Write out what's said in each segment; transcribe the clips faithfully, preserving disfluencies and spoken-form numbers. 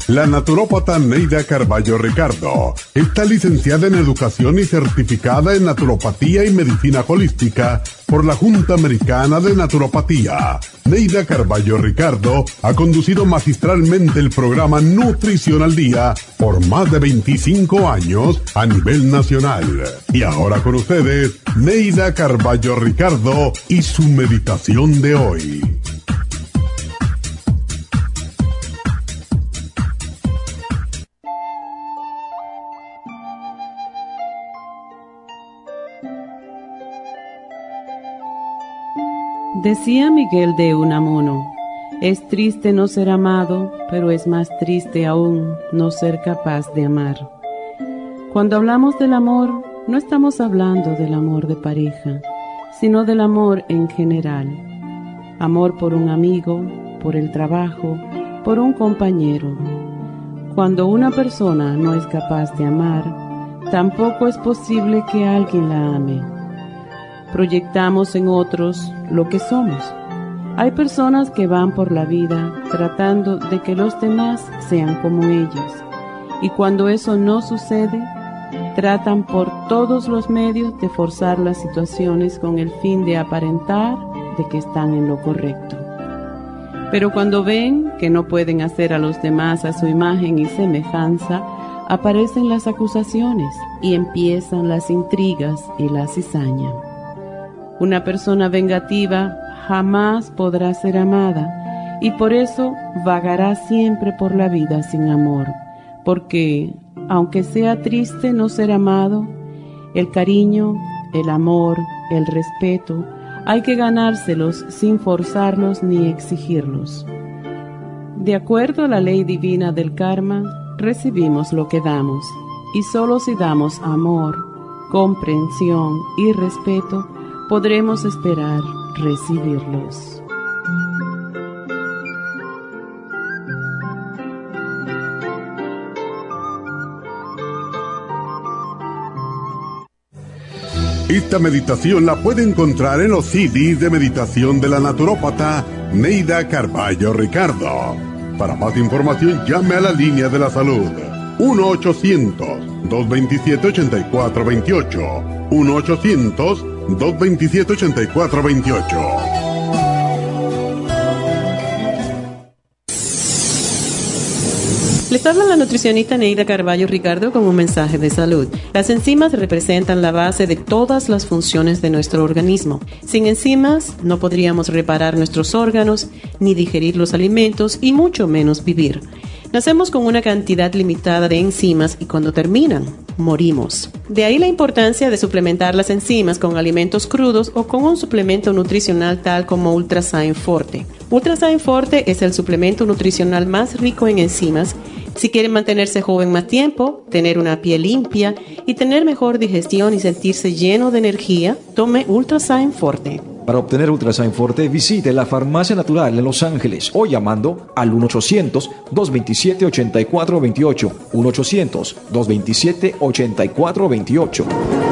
La naturópata Neida Carballo Ricardo está licenciada en Educación y certificada en Naturopatía y Medicina Holística por la Junta Americana de Naturopatía. Neida Carballo Ricardo ha conducido magistralmente el programa Nutrición al Día por más de veinticinco años a nivel nacional. Y ahora con ustedes, Neida Carballo Ricardo y su meditación de hoy. Decía Miguel de Unamuno, es triste no ser amado, pero es más triste aún no ser capaz de amar. Cuando hablamos del amor, no estamos hablando del amor de pareja, sino del amor en general. Amor por un amigo, por el trabajo, por un compañero. Cuando una persona no es capaz de amar, tampoco es posible que alguien la ame. Proyectamos en otros lo que somos. Hay personas que van por la vida tratando de que los demás sean como ellos, y cuando eso no sucede, tratan por todos los medios de forzar las situaciones con el fin de aparentar de que están en lo correcto. Pero cuando ven que no pueden hacer a los demás a su imagen y semejanza, aparecen las acusaciones y empiezan las intrigas y la cizaña. Una persona vengativa jamás podrá ser amada y por eso vagará siempre por la vida sin amor, porque, aunque sea triste no ser amado, el cariño, el amor, el respeto, hay que ganárselos sin forzarlos ni exigirlos. De acuerdo a la ley divina del karma, recibimos lo que damos, y solo si damos amor, comprensión y respeto, podremos esperar recibirlos. Esta meditación la puede encontrar en los C Ds de meditación de la naturópata Neida Carballo Ricardo. Para más información, llame a la línea de la salud uno ochocientos, dos veintisiete, ochenta y cuatro veintiocho. uno ochocientos, dos veintisiete, ochenta y cuatro veintiocho. Les habla la nutricionista Neida Carballo Ricardo con un mensaje de salud. Las enzimas representan la base de todas las funciones de nuestro organismo. Sin enzimas no podríamos reparar nuestros órganos, ni digerir los alimentos y mucho menos vivir. Nacemos con una cantidad limitada de enzimas y cuando terminan, morimos. De ahí la importancia de suplementar las enzimas con alimentos crudos o con un suplemento nutricional tal como Ultrasign Forte. Ultrasign Forte es el suplemento nutricional más rico en enzimas. Si quieren mantenerse joven más tiempo, tener una piel limpia y tener mejor digestión y sentirse lleno de energía, tome Ultrasign Forte. Para obtener Ultrasign Forte, visite la Farmacia Natural en Los Ángeles o llamando al uno ochocientos, dos veintisiete, ochenta y cuatro veintiocho. uno ochocientos, dos veintisiete, ochenta y cuatro veintiocho.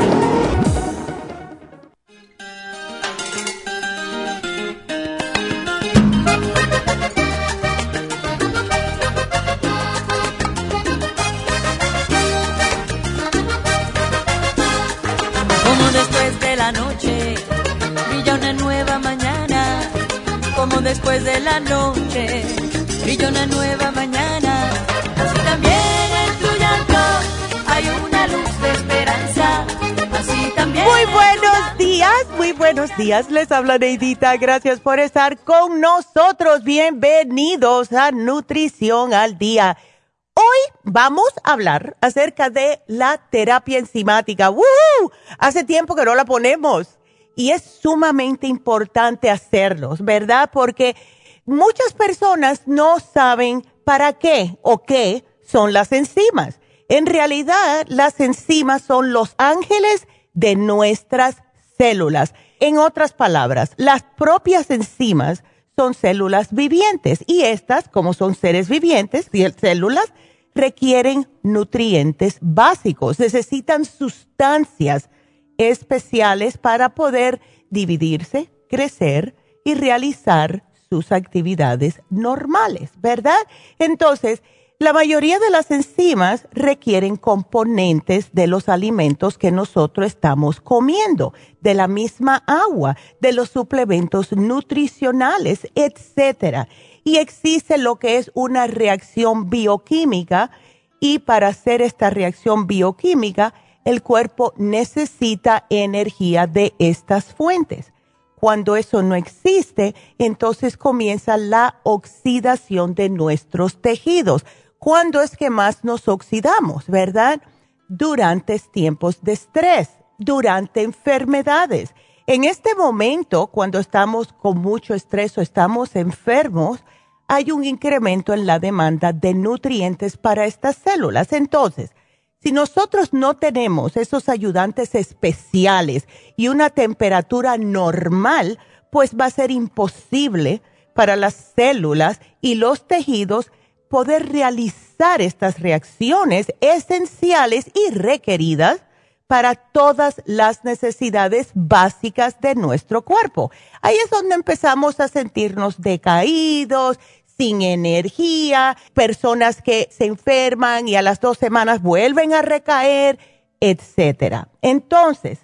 Como después de la noche brilla una nueva mañana, como después de la noche brilla una nueva mañana, así también en tu llanto hay una luz de esperanza, así también. Muy buenos días, muy buenos días, les habla Neidita, gracias por estar con nosotros, bienvenidos a Nutrición al Día. Hoy vamos a hablar acerca de la terapia enzimática. ¡Woo! Hace tiempo que no la ponemos. Y es sumamente importante hacerlos, ¿verdad? Porque muchas personas no saben para qué o qué son las enzimas. En realidad, las enzimas son los ángeles de nuestras células. En otras palabras, las propias enzimas son células vivientes y estas, como son seres vivientes, células, requieren nutrientes básicos, necesitan sustancias especiales para poder dividirse, crecer y realizar sus actividades normales, ¿verdad? Entonces, La mayoría de las enzimas requieren componentes de los alimentos que nosotros estamos comiendo, de la misma agua, de los suplementos nutricionales, etcétera. Y existe lo que es una reacción bioquímica, y para hacer esta reacción bioquímica, el cuerpo necesita energía de estas fuentes. Cuando eso no existe, entonces comienza la oxidación de nuestros tejidos. ¿Cuándo es que más nos oxidamos, verdad? Durante tiempos de estrés, durante enfermedades. En este momento, cuando estamos con mucho estrés o estamos enfermos, hay un incremento en la demanda de nutrientes para estas células. Entonces, si nosotros no tenemos esos ayudantes especiales y una temperatura normal, pues va a ser imposible para las células y los tejidos poder realizar estas reacciones esenciales y requeridas para todas las necesidades básicas de nuestro cuerpo. Ahí es donde empezamos a sentirnos decaídos, sin energía, personas que se enferman y a las dos semanas vuelven a recaer, etcétera. Entonces,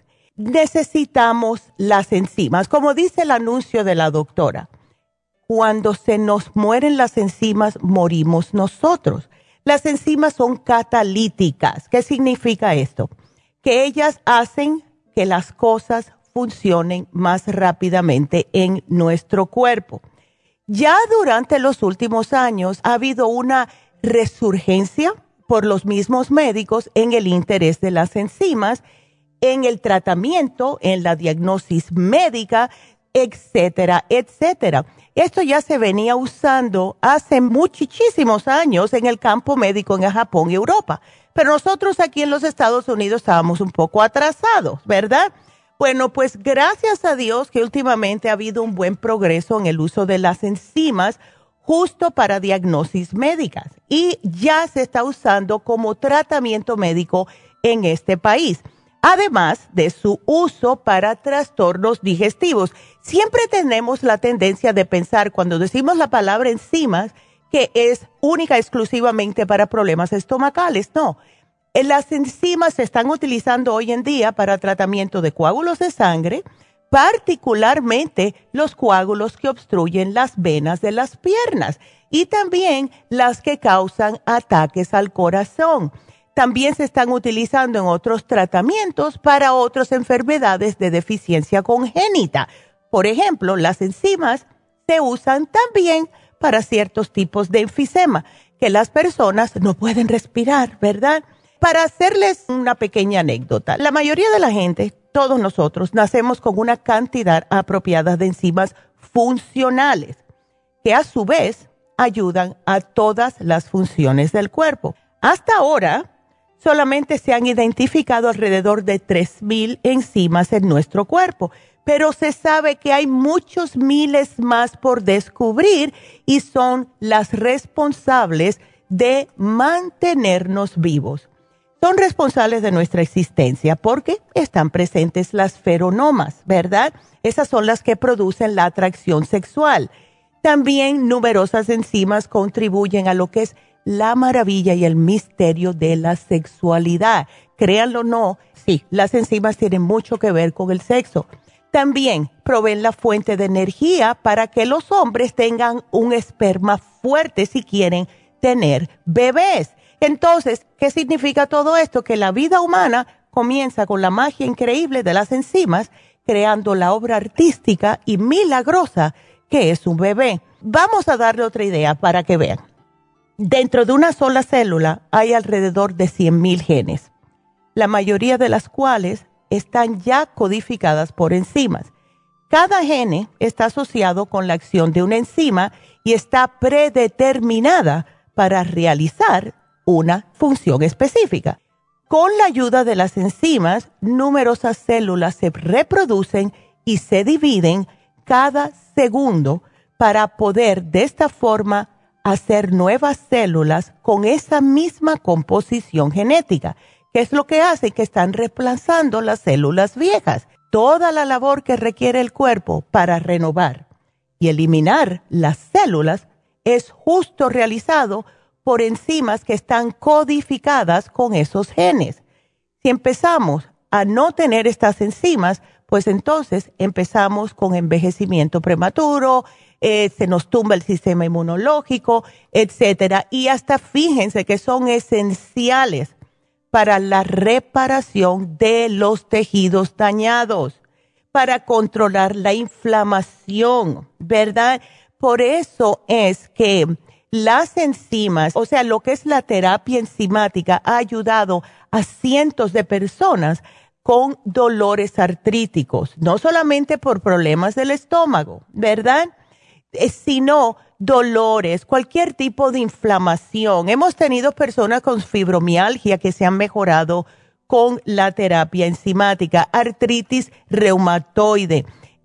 necesitamos las enzimas. Como dice el anuncio de la doctora, cuando se nos mueren las enzimas, morimos nosotros. Las enzimas son catalíticas. ¿Qué significa esto? Que ellas hacen que las cosas funcionen más rápidamente en nuestro cuerpo. Ya durante los últimos años ha habido una resurgencia por los mismos médicos en el interés de las enzimas, en el tratamiento, en la diagnosis médica, etcétera, etcétera. Esto ya se venía usando hace muchísimos años en el campo médico en Japón y Europa. Pero nosotros aquí en los Estados Unidos estábamos un poco atrasados, ¿verdad? Bueno, pues gracias a Dios que últimamente ha habido un buen progreso en el uso de las enzimas justo para diagnosis médicas y ya se está usando como tratamiento médico en este país, además de su uso para trastornos digestivos. Siempre tenemos la tendencia de pensar cuando decimos la palabra enzimas que es única exclusivamente para problemas estomacales. No. Las enzimas se están utilizando hoy en día para tratamiento de coágulos de sangre, particularmente los coágulos que obstruyen las venas de las piernas y también las que causan ataques al corazón. También se están utilizando en otros tratamientos para otras enfermedades de deficiencia congénita. Por ejemplo, las enzimas se usan también para ciertos tipos de enfisema, que las personas no pueden respirar, ¿verdad? Para hacerles una pequeña anécdota, la mayoría de la gente, todos nosotros, nacemos con una cantidad apropiada de enzimas funcionales, que a su vez ayudan a todas las funciones del cuerpo. Hasta ahora, solamente se han identificado alrededor de tres mil enzimas en nuestro cuerpo, pero se sabe que hay muchos miles más por descubrir y son las responsables de mantenernos vivos. Son responsables de nuestra existencia porque están presentes las feromonas, ¿verdad? Esas son las que producen la atracción sexual. También numerosas enzimas contribuyen a lo que es la maravilla y el misterio de la sexualidad. Créanlo o no, sí, las enzimas tienen mucho que ver con el sexo. También proveen la fuente de energía para que los hombres tengan un esperma fuerte si quieren tener bebés. Entonces, ¿qué significa todo esto? Que la vida humana comienza con la magia increíble de las enzimas, creando la obra artística y milagrosa que es un bebé. Vamos a darle otra idea para que vean. Dentro de una sola célula hay alrededor de cien mil genes, la mayoría de las cuales están ya codificadas por enzimas. Cada gene está asociado con la acción de una enzima y está predeterminada para realizar una función específica. Con la ayuda de las enzimas, numerosas células se reproducen y se dividen cada segundo para poder de esta forma hacer nuevas células con esa misma composición genética, que es lo que hace que están reemplazando las células viejas. Toda la labor que requiere el cuerpo para renovar y eliminar las células es justo realizado por enzimas que están codificadas con esos genes. Si empezamos a no tener estas enzimas, pues entonces empezamos con envejecimiento prematuro, eh, se nos tumba el sistema inmunológico, etcétera. Y hasta fíjense que son esenciales para la reparación de los tejidos dañados, para controlar la inflamación, ¿verdad? Por eso es que las enzimas, o sea, lo que es la terapia enzimática, ha ayudado a cientos de personas con dolores artríticos, no solamente por problemas del estómago, ¿verdad? Eh, sino dolores, cualquier tipo de inflamación. Hemos tenido personas con fibromialgia que se han mejorado con la terapia enzimática, artritis reumatoide,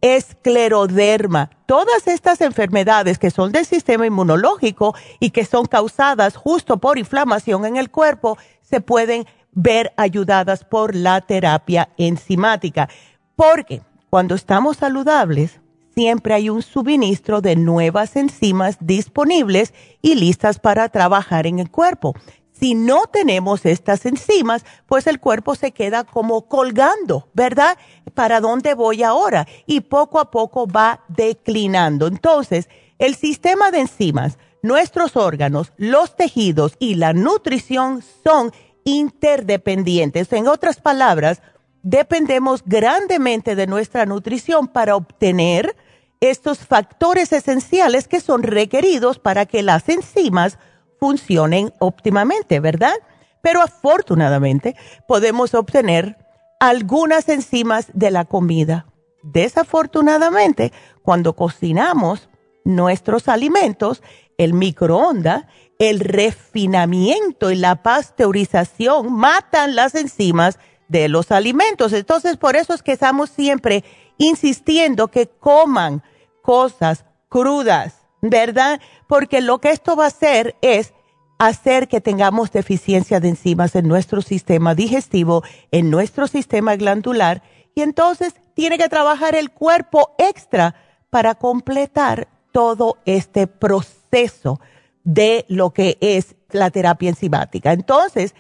escleroderma, todas estas enfermedades que son del sistema inmunológico y que son causadas justo por inflamación en el cuerpo, se pueden ver ayudadas por la terapia enzimática. Porque cuando estamos saludables, siempre hay un suministro de nuevas enzimas disponibles y listas para trabajar en el cuerpo. Si no tenemos estas enzimas, pues el cuerpo se queda como colgando, ¿verdad? ¿Para dónde voy ahora? Y poco a poco va declinando. Entonces, el sistema de enzimas, nuestros órganos, los tejidos y la nutrición son interdependientes. En otras palabras, dependemos grandemente de nuestra nutrición para obtener estos factores esenciales que son requeridos para que las enzimas funcionen óptimamente, ¿verdad? Pero afortunadamente podemos obtener algunas enzimas de la comida. Desafortunadamente, cuando cocinamos nuestros alimentos, el microondas, el refinamiento y la pasteurización matan las enzimas de los alimentos. Entonces, por eso es que estamos siempre insistiendo que coman cosas crudas, ¿verdad? Porque lo que esto va a hacer es hacer que tengamos deficiencia de enzimas en nuestro sistema digestivo, en nuestro sistema glandular, y entonces tiene que trabajar el cuerpo extra para completar todo este proceso de lo que es la terapia enzimática. Entonces,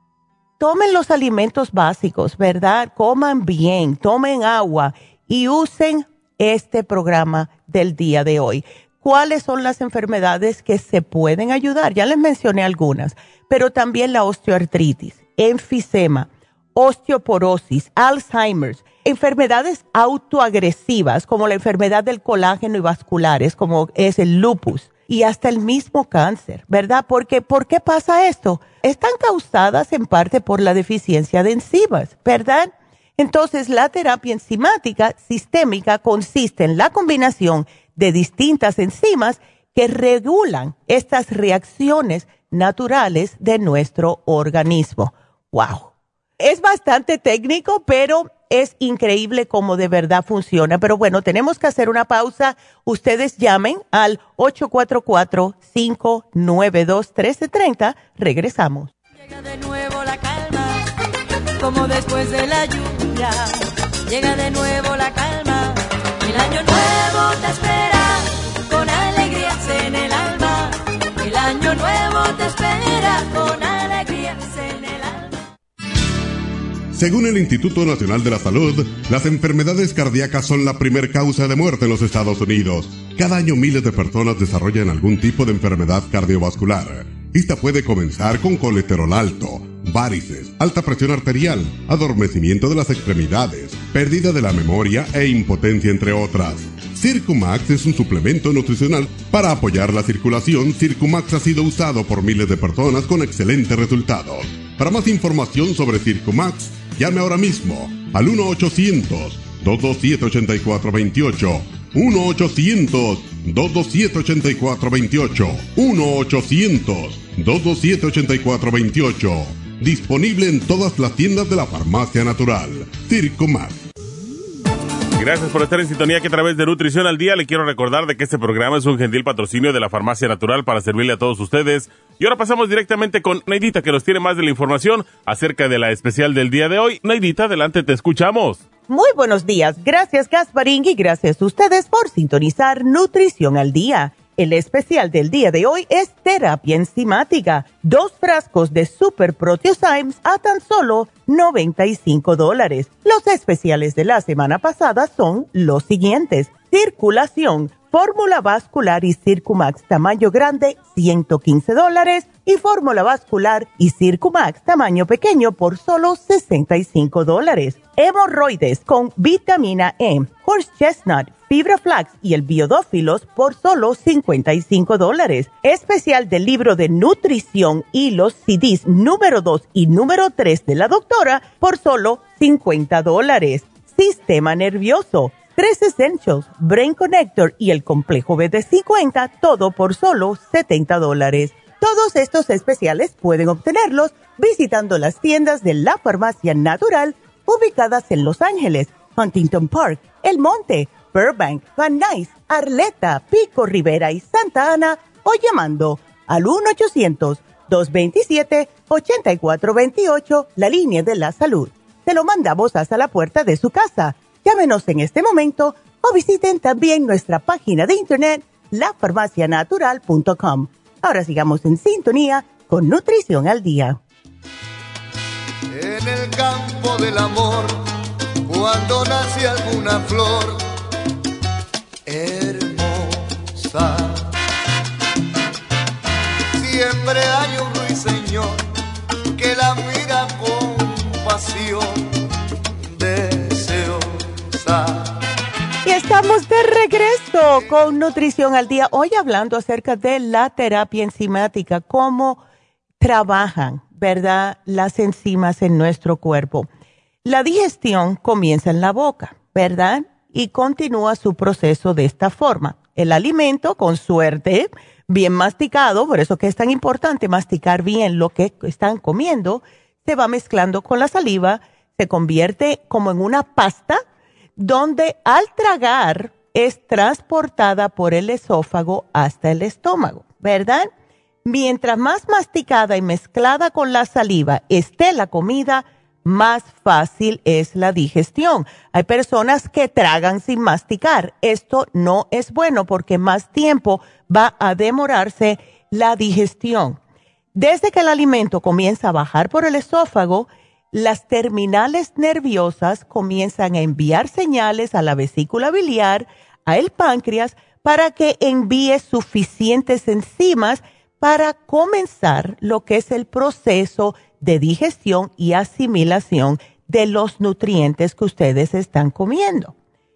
tomen los alimentos básicos, ¿verdad? Coman bien, tomen agua y usen este programa del día de hoy. ¿Cuáles son las enfermedades que se pueden ayudar? Ya les mencioné algunas, pero también la osteoartritis, enfisema, osteoporosis, Alzheimer's, enfermedades autoagresivas como la enfermedad del colágeno y vasculares, como es el lupus, y hasta el mismo cáncer, ¿verdad? Porque, ¿por qué pasa esto? Están causadas en parte por la deficiencia de enzimas, ¿verdad? Entonces, la terapia enzimática sistémica consiste en la combinación de distintas enzimas que regulan estas reacciones naturales de nuestro organismo. ¡Wow! Es bastante técnico, pero es increíble cómo de verdad funciona. Pero bueno, tenemos que hacer una pausa. Ustedes llamen al ocho cuatro cuatro, cinco nueve dos, uno tres tres cero. Regresamos. Llega de nuevo la calma, como después de la lluvia. Llega de nuevo la calma, el año nuevo te espera, con alegrías en el alma. El año nuevo te espera, con alegrías en el alma. Según el Instituto Nacional de la Salud, las enfermedades cardíacas son la primer causa de muerte en los Estados Unidos. Cada año miles de personas desarrollan algún tipo de enfermedad cardiovascular. Esta puede comenzar con colesterol alto, varices, alta presión arterial, adormecimiento de las extremidades, pérdida de la memoria e impotencia, entre otras. Circumax es un suplemento nutricional para apoyar la circulación. Circumax ha sido usado por miles de personas con excelentes resultados. Para más información sobre Circumax, llame ahora mismo al uno ochocientos, dos dos siete, ocho cuatro dos ocho. uno ochocientos, dos dos siete, ocho cuatro dos ocho. uno ochocientos, dos dos siete, ocho cuatro dos ocho. Disponible en todas las tiendas de la farmacia natural. Circumax. Gracias por estar en sintonía, que a través de Nutrición al Día le quiero recordar de que este programa es un gentil patrocinio de la Farmacia Natural para servirle a todos ustedes. Y ahora pasamos directamente con Neidita, que nos tiene más de la información acerca de la especial del día de hoy. Neidita, adelante, te escuchamos. Muy buenos días. Gracias, Gasparín, y gracias a ustedes por sintonizar Nutrición al Día. El especial del día de hoy es terapia enzimática. Dos frascos de Super Proteosymes a tan solo noventa y cinco dólares. Los especiales de la semana pasada son los siguientes. Circulación, fórmula vascular y Circumax tamaño grande, ciento quince dólares. Y fórmula vascular y Circumax tamaño pequeño por solo sesenta y cinco dólares. Hemorroides con vitamina E, horse chestnut, fibra flax y el biodófilos por solo cincuenta y cinco dólares. Especial del libro de nutrición y los C Ds número dos y número tres de la doctora por solo cincuenta dólares. Sistema nervioso, tres Essentials, Brain Connector y el complejo B de cincuenta, todo por solo setenta dólares. Todos estos especiales pueden obtenerlos visitando las tiendas de la Farmacia Natural ubicadas en Los Ángeles, Huntington Park, El Monte, Burbank, Van Nuys, Arleta, Pico Rivera y Santa Ana o llamando al uno ochocientos, dos veintisiete, ochenta y cuatro veintiocho, la línea de la salud. Se lo mandamos hasta la puerta de su casa. Llámenos en este momento o visiten también nuestra página de internet la farmacia natural punto com. Ahora sigamos en sintonía con Nutrición al Día. En el campo del amor, cuando nace alguna flor hermosa, siempre hay un ruiseñor que la mira con pasión deseosa. Y estamos de regreso con Nutrición al Día. Hoy hablando acerca de la terapia enzimática, cómo trabajan, ¿verdad?, las enzimas en nuestro cuerpo. La digestión comienza en la boca, ¿verdad? Y continúa su proceso de esta forma. El alimento, con suerte, bien masticado, por eso que es tan importante masticar bien lo que están comiendo, se va mezclando con la saliva, se convierte como en una pasta, donde al tragar es transportada por el esófago hasta el estómago, ¿verdad? Mientras más masticada y mezclada con la saliva esté la comida, más fácil es la digestión. Hay personas que tragan sin masticar. Esto no es bueno porque más tiempo va a demorarse la digestión. Desde que el alimento comienza a bajar por el esófago, las terminales nerviosas comienzan a enviar señales a la vesícula biliar, a el páncreas, para que envíe suficientes enzimas para comenzar lo que es el proceso de digestión y asimilación de los nutrientes que ustedes están comiendo.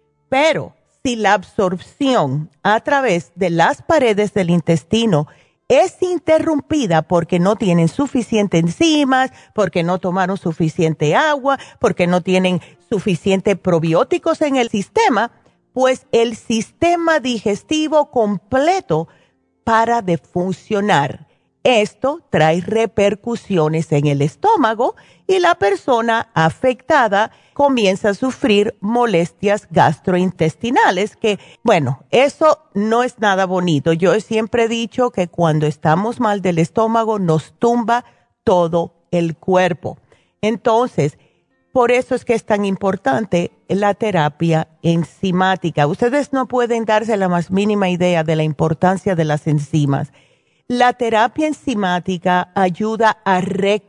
Pero si la absorción a través de las paredes del intestino es interrumpida porque no tienen suficiente enzimas, porque no tomaron suficiente agua, porque no tienen suficiente probióticos en el sistema, pues el sistema digestivo completo para de funcionar. Esto trae repercusiones en el estómago y la persona afectada comienza a sufrir molestias gastrointestinales, que, bueno, eso no es nada bonito. Yo siempre he dicho que cuando estamos mal del estómago nos tumba todo el cuerpo. Entonces, por eso es que es tan importante la terapia enzimática. Ustedes no pueden darse la más mínima idea de la importancia de las enzimas. La terapia enzimática ayuda a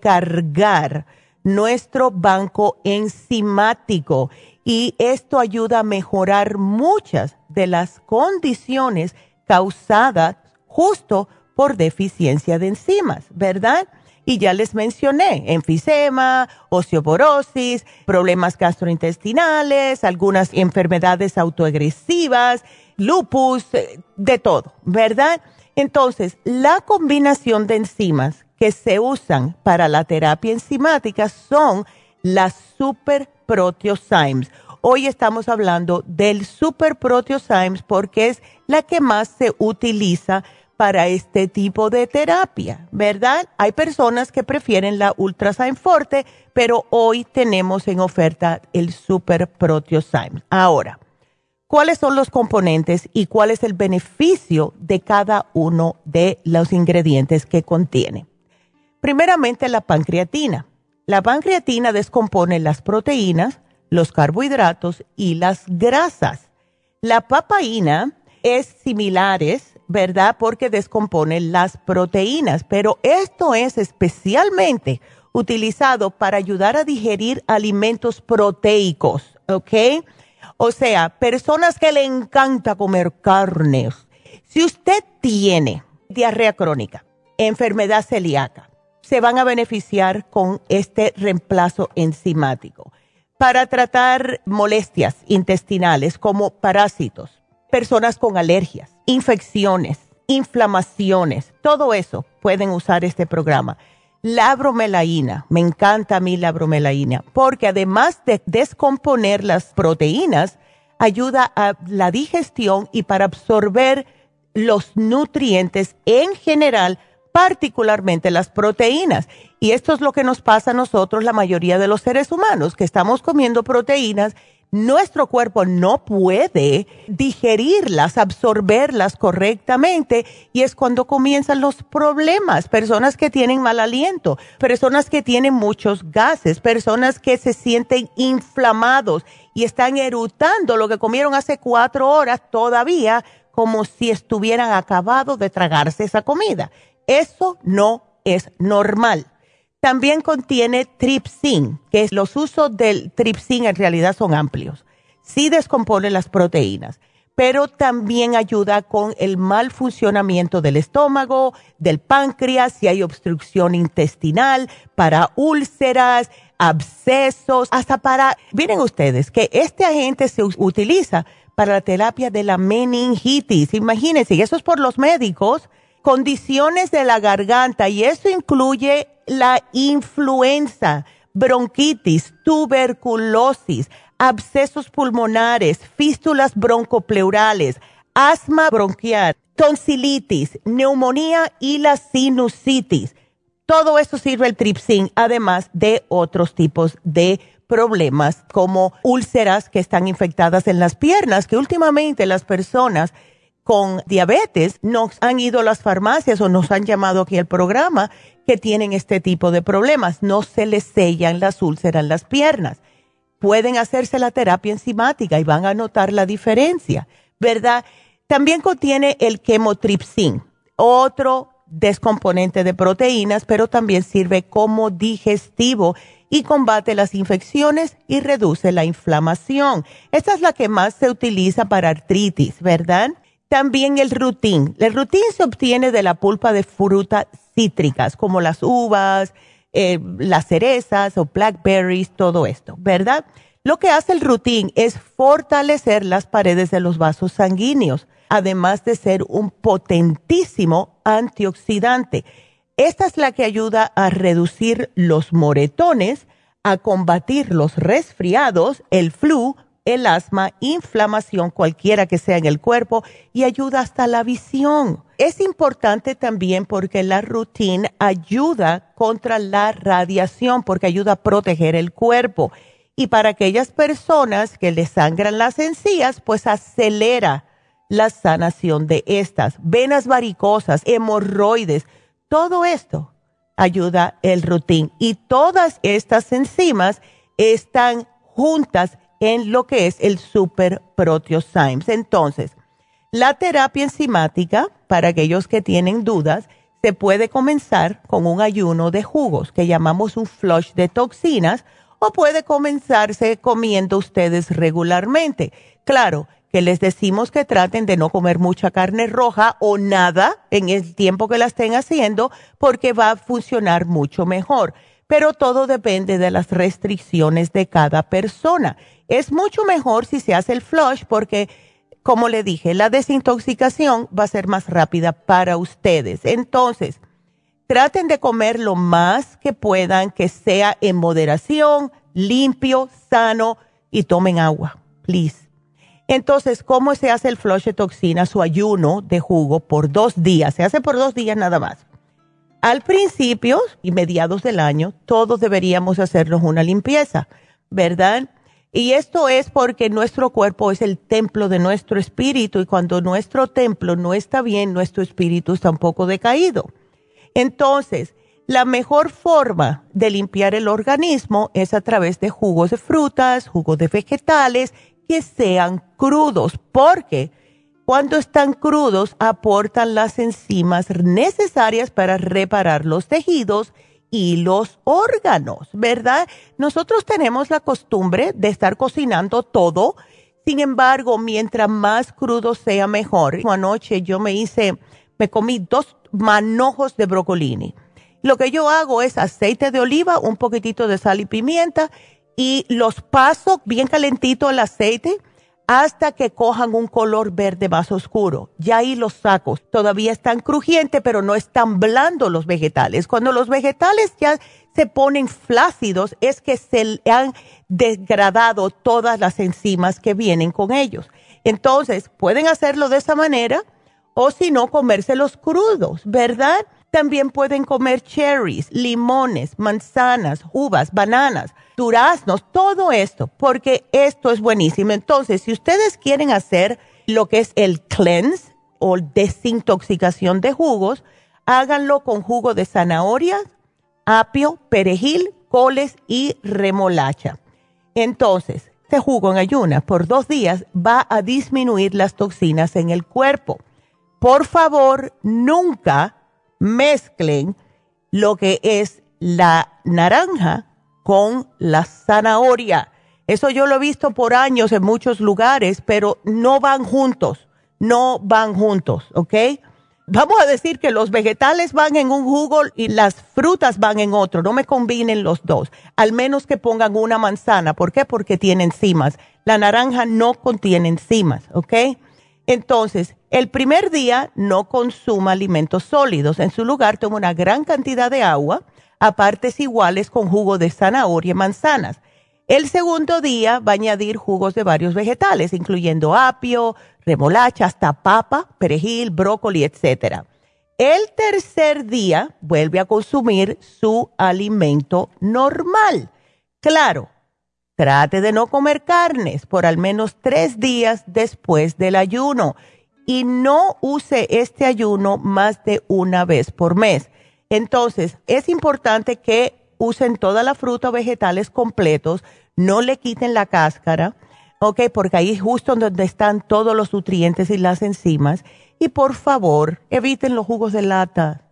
recargar nuestro banco enzimático y esto ayuda a mejorar muchas de las condiciones causadas justo por deficiencia de enzimas, ¿verdad? Y ya les mencioné, enfisema, osteoporosis, problemas gastrointestinales, algunas enfermedades autoagresivas, lupus, de todo, ¿verdad? Entonces, la combinación de enzimas que se usan para la terapia enzimática son las Super Proteosymes. Hoy estamos hablando del Super Proteosymes porque es la que más se utiliza para este tipo de terapia, ¿verdad? Hay personas que prefieren la Ultrazyme Forte, pero hoy tenemos en oferta el Super Proteosymes. Ahora, ¿cuáles son los componentes y cuál es el beneficio de cada uno de los ingredientes que contiene? Primeramente, la pancreatina. La pancreatina descompone las proteínas, los carbohidratos y las grasas. La papaína es similares, ¿verdad? Porque descompone las proteínas, pero esto es especialmente utilizado para ayudar a digerir alimentos proteicos, ¿ok? O sea, personas que le encanta comer carnes. Si usted tiene diarrea crónica, enfermedad celíaca, se van a beneficiar con este reemplazo enzimático. Para tratar molestias intestinales como parásitos, personas con alergias, infecciones, inflamaciones, todo eso pueden usar este programa. La bromelaína, me encanta a mí la bromelaína, porque además de descomponer las proteínas, ayuda a la digestión y para absorber los nutrientes en general, particularmente las proteínas. Y esto es lo que nos pasa a nosotros, la mayoría de los seres humanos, que estamos comiendo proteínas. Nuestro cuerpo no puede digerirlas, absorberlas correctamente y es cuando comienzan los problemas. Personas que tienen mal aliento, personas que tienen muchos gases, personas que se sienten inflamados y están eructando lo que comieron hace cuatro horas todavía como si estuvieran acabados de tragarse esa comida. Eso no es normal. También contiene tripsin, que es los usos del tripsin en realidad son amplios. Sí descompone las proteínas, pero también ayuda con el mal funcionamiento del estómago, del páncreas, si hay obstrucción intestinal, para úlceras, abscesos, hasta para... Miren ustedes que este agente se utiliza para la terapia de la meningitis. Imagínense, y eso es por los médicos, condiciones de la garganta, y eso incluye la influenza, bronquitis, tuberculosis, abscesos pulmonares, fístulas broncopleurales, asma bronquial, tonsilitis, neumonía y la sinusitis. Todo eso sirve el tripsin, además de otros tipos de problemas como úlceras que están infectadas en las piernas, que últimamente las personas con diabetes nos han ido a las farmacias o nos han llamado aquí al programa que tienen este tipo de problemas. No se les sellan las úlceras en las piernas. Pueden hacerse la terapia enzimática y van a notar la diferencia, ¿verdad? También contiene el quimotripsin, otro descomponente de proteínas, pero también sirve como digestivo y combate las infecciones y reduce la inflamación. Esta es la que más se utiliza para artritis, ¿verdad? También el rutin. El rutin se obtiene de la pulpa de frutas cítricas, como las uvas, eh, las cerezas o blackberries, todo esto, ¿verdad? Lo que hace el rutin es fortalecer las paredes de los vasos sanguíneos, además de ser un potentísimo antioxidante. Esta es la que ayuda a reducir los moretones, a combatir los resfriados, el flu, el asma, inflamación cualquiera que sea en el cuerpo y ayuda hasta la visión. Es importante también porque la rutin ayuda contra la radiación, porque ayuda a proteger el cuerpo. Y para aquellas personas que les sangran las encías, pues acelera la sanación de estas. Venas varicosas, hemorroides, todo esto ayuda el rutin. Y todas estas enzimas están juntas en lo que es el Super Proteosymes. Entonces, la terapia enzimática, para aquellos que tienen dudas, se puede comenzar con un ayuno de jugos, que llamamos un flush de toxinas, o puede comenzarse comiendo ustedes regularmente. Claro, que les decimos que traten de no comer mucha carne roja o nada en el tiempo que la estén haciendo, porque va a funcionar mucho mejor. Pero todo depende de las restricciones de cada persona. Es mucho mejor si se hace el flush porque, como le dije, la desintoxicación va a ser más rápida para ustedes. Entonces, traten de comer lo más que puedan, que sea en moderación, limpio, sano y tomen agua, please. Entonces, ¿cómo se hace el flush de toxinas, su ayuno de jugo por dos días? Se hace por dos días nada más. Al principio y mediados del año, todos deberíamos hacernos una limpieza, ¿verdad? Y esto es porque nuestro cuerpo es el templo de nuestro espíritu y cuando nuestro templo no está bien, nuestro espíritu está un poco decaído. Entonces, la mejor forma de limpiar el organismo es a través de jugos de frutas, jugos de vegetales que sean crudos, porque cuando están crudos aportan las enzimas necesarias para reparar los tejidos y los órganos, ¿verdad? Nosotros tenemos la costumbre de estar cocinando todo. Sin embargo, mientras más crudo sea, mejor. Anoche yo me hice, me comí dos manojos de brocolini. Lo que yo hago es aceite de oliva, un poquitito de sal y pimienta y los paso bien calentito el aceite hasta que cojan un color verde más oscuro. Ya ahí los saco. Todavía están crujientes, pero no están blandos los vegetales. Cuando los vegetales ya se ponen flácidos, es que se le han degradado todas las enzimas que vienen con ellos. Entonces, pueden hacerlo de esa manera o si no, comérselos crudos, ¿verdad? También pueden comer cherries, limones, manzanas, uvas, bananas, duraznos, todo esto, porque esto es buenísimo. Entonces, si ustedes quieren hacer lo que es el cleanse o desintoxicación de jugos, háganlo con jugo de zanahoria, apio, perejil, coles y remolacha. Entonces, este jugo en ayunas por dos días va a disminuir las toxinas en el cuerpo. Por favor, nunca mezclen lo que es la naranja con la zanahoria. Eso yo lo he visto por años en muchos lugares, pero no van juntos, no van juntos, ¿ok? Vamos a decir que los vegetales van en un jugo y las frutas van en otro. No me combinen los dos, al menos que pongan una manzana. ¿Por qué? Porque tiene enzimas. La naranja no contiene enzimas, ¿ok? Entonces, el primer día no consuma alimentos sólidos. En su lugar, toma una gran cantidad de agua a partes iguales con jugo de zanahoria y manzanas. El segundo día va a añadir jugos de varios vegetales, incluyendo apio, remolacha, hasta papa, perejil, brócoli, etcétera. El tercer día vuelve a consumir su alimento normal. Claro, trate de no comer carnes por al menos tres días después del ayuno y no use este ayuno más de una vez por mes. Entonces, es importante que usen toda la fruta o vegetales completos, no le quiten la cáscara, ¿ok? Porque ahí es justo donde están todos los nutrientes y las enzimas. Y por favor, eviten los jugos de lata.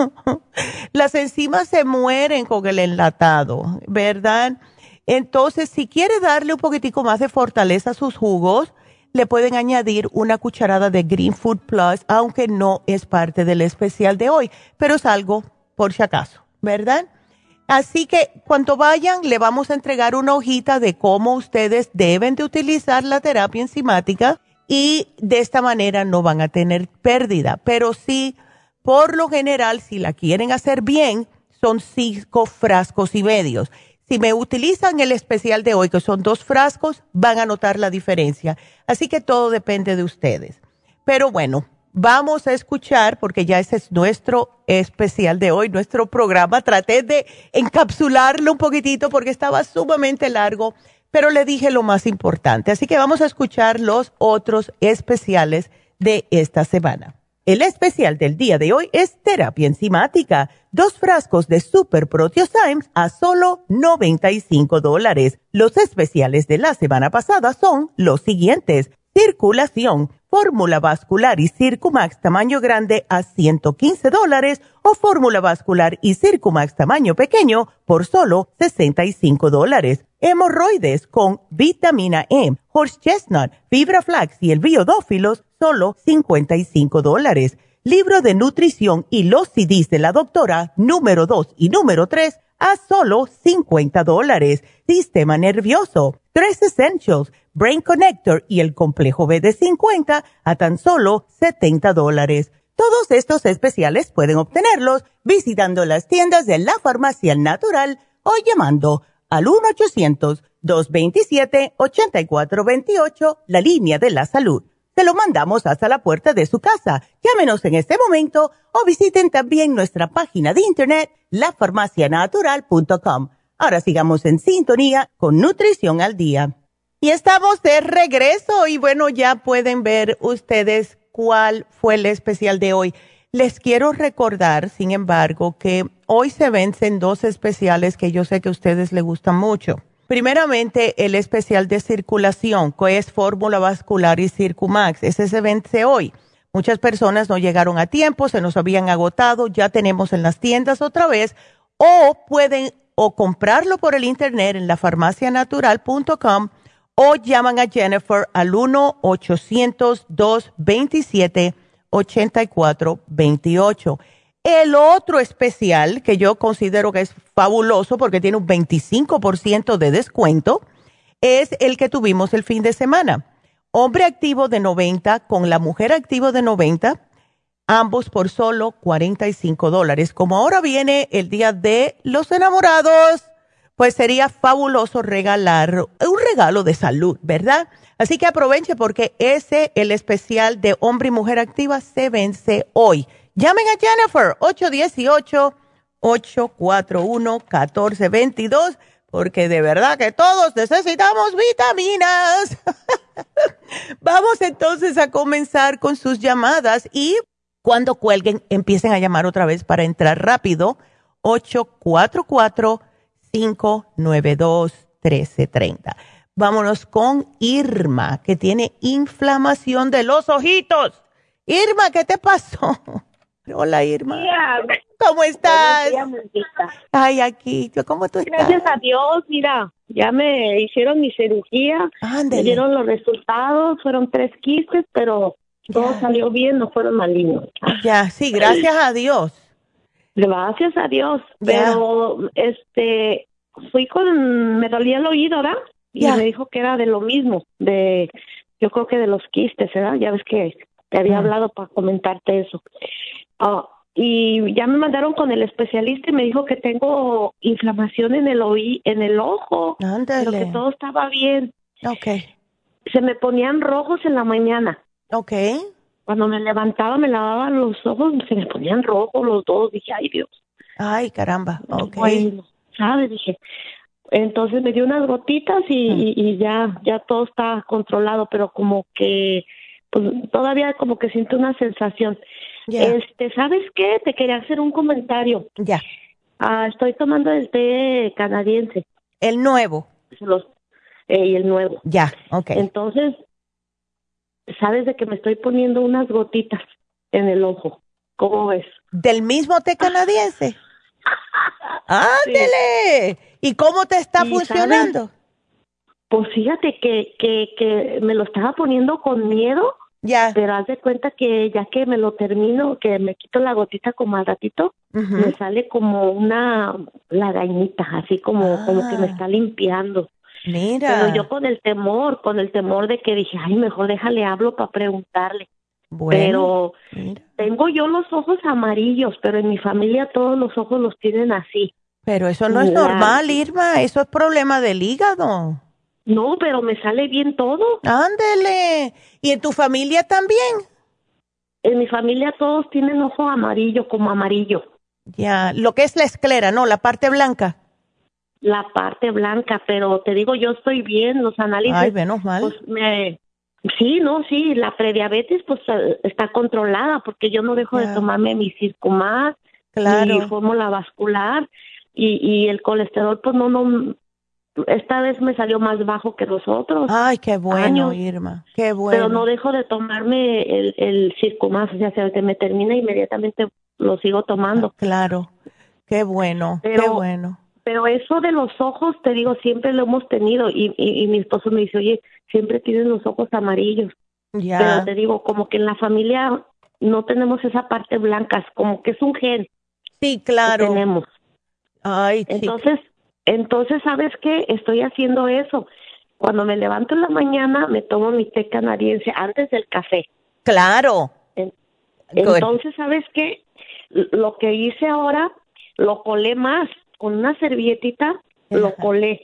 Las enzimas se mueren con el enlatado, ¿verdad? Entonces, si quiere darle un poquitico más de fortaleza a sus jugos, le pueden añadir una cucharada de Green Food Plus, aunque no es parte del especial de hoy, pero es algo por si acaso, ¿verdad? Así que cuando vayan, le vamos a entregar una hojita de cómo ustedes deben de utilizar la terapia enzimática y de esta manera no van a tener pérdida. Pero sí, por lo general, si la quieren hacer bien, son cinco frascos y medios. Si me utilizan el especial de hoy, que son dos frascos, van a notar la diferencia. Así que todo depende de ustedes. Pero bueno, vamos a escuchar, porque ya ese es nuestro especial de hoy, nuestro programa. Traté de encapsularlo un poquitito porque estaba sumamente largo, pero le dije lo más importante. Así que vamos a escuchar los otros especiales de esta semana. El especial del día de hoy es terapia enzimática. Dos frascos de Super Proteosymes a solo noventa y cinco dólares. Los especiales de la semana pasada son los siguientes. Circulación, fórmula vascular y Circumax tamaño grande a ciento quince dólares o fórmula vascular y Circumax tamaño pequeño por solo sesenta y cinco dólares. Hemorroides con vitamina E, horse chestnut, fibra flax y el biodófilos, solo cincuenta y cinco dólares. Libro de nutrición y los C Ds de la doctora número dos y número tres a solo cincuenta dólares. Sistema nervioso, tres Essentials, Brain Connector y el complejo B de cincuenta a tan solo setenta dólares. Todos estos especiales pueden obtenerlos visitando las tiendas de la Farmacia Natural o llamando al uno ochocientos, dos veintisiete, ochenta y cuatro veintiocho, la línea de la salud. Se lo mandamos hasta la puerta de su casa. Llámenos en este momento o visiten también nuestra página de internet, la farmacia natural punto com. Ahora sigamos en sintonía con Nutrición al Día. Y estamos de regreso y bueno, ya pueden ver ustedes cuál fue el especial de hoy. Les quiero recordar, sin embargo, que hoy se vencen dos especiales que yo sé que a ustedes les gustan mucho. Primeramente, el especial de circulación, que es Fórmula Vascular y Circumax. Ese se vence hoy. Muchas personas no llegaron a tiempo, se nos habían agotado, ya tenemos en las tiendas otra vez, o pueden o comprarlo por el internet en la farmacia natural punto com o llaman a Jennifer al uno ochocientos, dos veintisiete, ochenta y cuatro veintiocho. El otro especial que yo considero que es fabuloso porque tiene un veinticinco por ciento de descuento es el que tuvimos el fin de semana. Hombre activo de noventa con la mujer activo de noventa, ambos por solo cuarenta y cinco dólares. Como ahora viene el Día de los Enamorados, pues sería fabuloso regalar un regalo de salud, ¿verdad? Así que aproveche porque ese, el especial de hombre y mujer activa, se vence hoy. Llamen a Jennifer, ocho uno ocho, ocho cuatro uno, uno cuatro dos dos, porque de verdad que todos necesitamos vitaminas. Vamos entonces a comenzar con sus llamadas y cuando cuelguen empiecen a llamar otra vez para entrar rápido. ocho cuatro cuatro, cinco nueve dos, uno tres tres cero. Vámonos con Irma, que tiene inflamación de los ojitos. Irma, ¿qué te pasó? Hola, Irma. Mira, ¿Cómo estás? días, Ay, aquí, ¿cómo tú estás? Gracias a Dios, mira, ya me hicieron mi cirugía, Ándale. me dieron los resultados, fueron tres quistes, pero todo Ya. salió bien, no fueron malignos. Ya, sí, gracias a Dios. Gracias a Dios, Ya. pero este, fui con, me dolía el oído, ¿verdad? Y Ya. me dijo que era de lo mismo, de, yo creo que de los quistes, ¿verdad? Ya ves que te había Ah. hablado para comentarte eso. Ah, y ya me mandaron con el especialista y me dijo que tengo inflamación en el oí, en el ojo, Ándale. pero que todo estaba bien. Ok, Se me ponían rojos en la mañana. ok. Cuando me levantaba, me lavaba los ojos, se me ponían rojos los dos. Dije, ay, Dios. Ay, caramba, ok. Bueno, ¿sabes? Dije. Entonces me dio unas gotitas y, Mm. y, y ya, ya todo está controlado, pero como que, pues todavía como que siento una sensación. Ya, Este, ¿sabes qué? Te quería hacer un comentario. ya. Ah, estoy tomando el té canadiense, El nuevo, los, eh, y el nuevo. ya, ok. Entonces, ¿sabes de que me estoy poniendo unas gotitas en el ojo? ¿Cómo ves? ¿Del mismo té canadiense? ¡Ándele! ¿Y cómo te está Y, funcionando? Pues fíjate que, que, que me lo estaba poniendo con miedo, Ya. pero haz de cuenta que ya que me lo termino, que me quito la gotita como al ratito, Ujú. me sale como una lagañita, así como, Ah. como que me está limpiando. Mira. Pero yo con el temor, con el temor de que dije, ay, mejor déjale hablo para preguntarle. Bueno, Pero mira. tengo yo los ojos amarillos, pero en mi familia todos los ojos los tienen así. Pero eso no es La- normal, Irma. Eso es problema del hígado. No, pero me sale bien todo. Ándele. ¿Y en tu familia también? En mi familia todos tienen ojo amarillo, como amarillo. Ya. Lo que es la esclera, ¿no? La parte blanca. La parte blanca, pero te digo, yo estoy bien, los análisis. Ay, menos mal. Pues me... Sí, no, sí, la prediabetes pues eh, está controlada porque yo no dejo Ya. de tomarme mi Circumax, Claro. mi fórmula vascular y, y el colesterol pues no, no, esta vez me salió más bajo que los otros, Ay, qué bueno, años. Irma. Qué bueno. pero no dejo de tomarme el, el Circumax, o sea, se se me termina inmediatamente lo sigo tomando. Claro. Qué bueno, Pero- qué bueno. Pero eso de los ojos, te digo, siempre lo hemos tenido y, y, y mi esposo me dice, oye, siempre tienes los ojos amarillos. Pero Ya. te digo, como que en la familia no tenemos esa parte blanca, es como que es un gen Sí, que claro. tenemos. Ay, sí. Entonces, entonces, ¿sabes qué? Estoy haciendo eso. Cuando me levanto en la mañana, me tomo mi té canadiense antes del café. Claro. En- Good. Entonces, ¿sabes qué? Lo que hice ahora, lo colé más. Con una servilletita, lo Ajá. colé.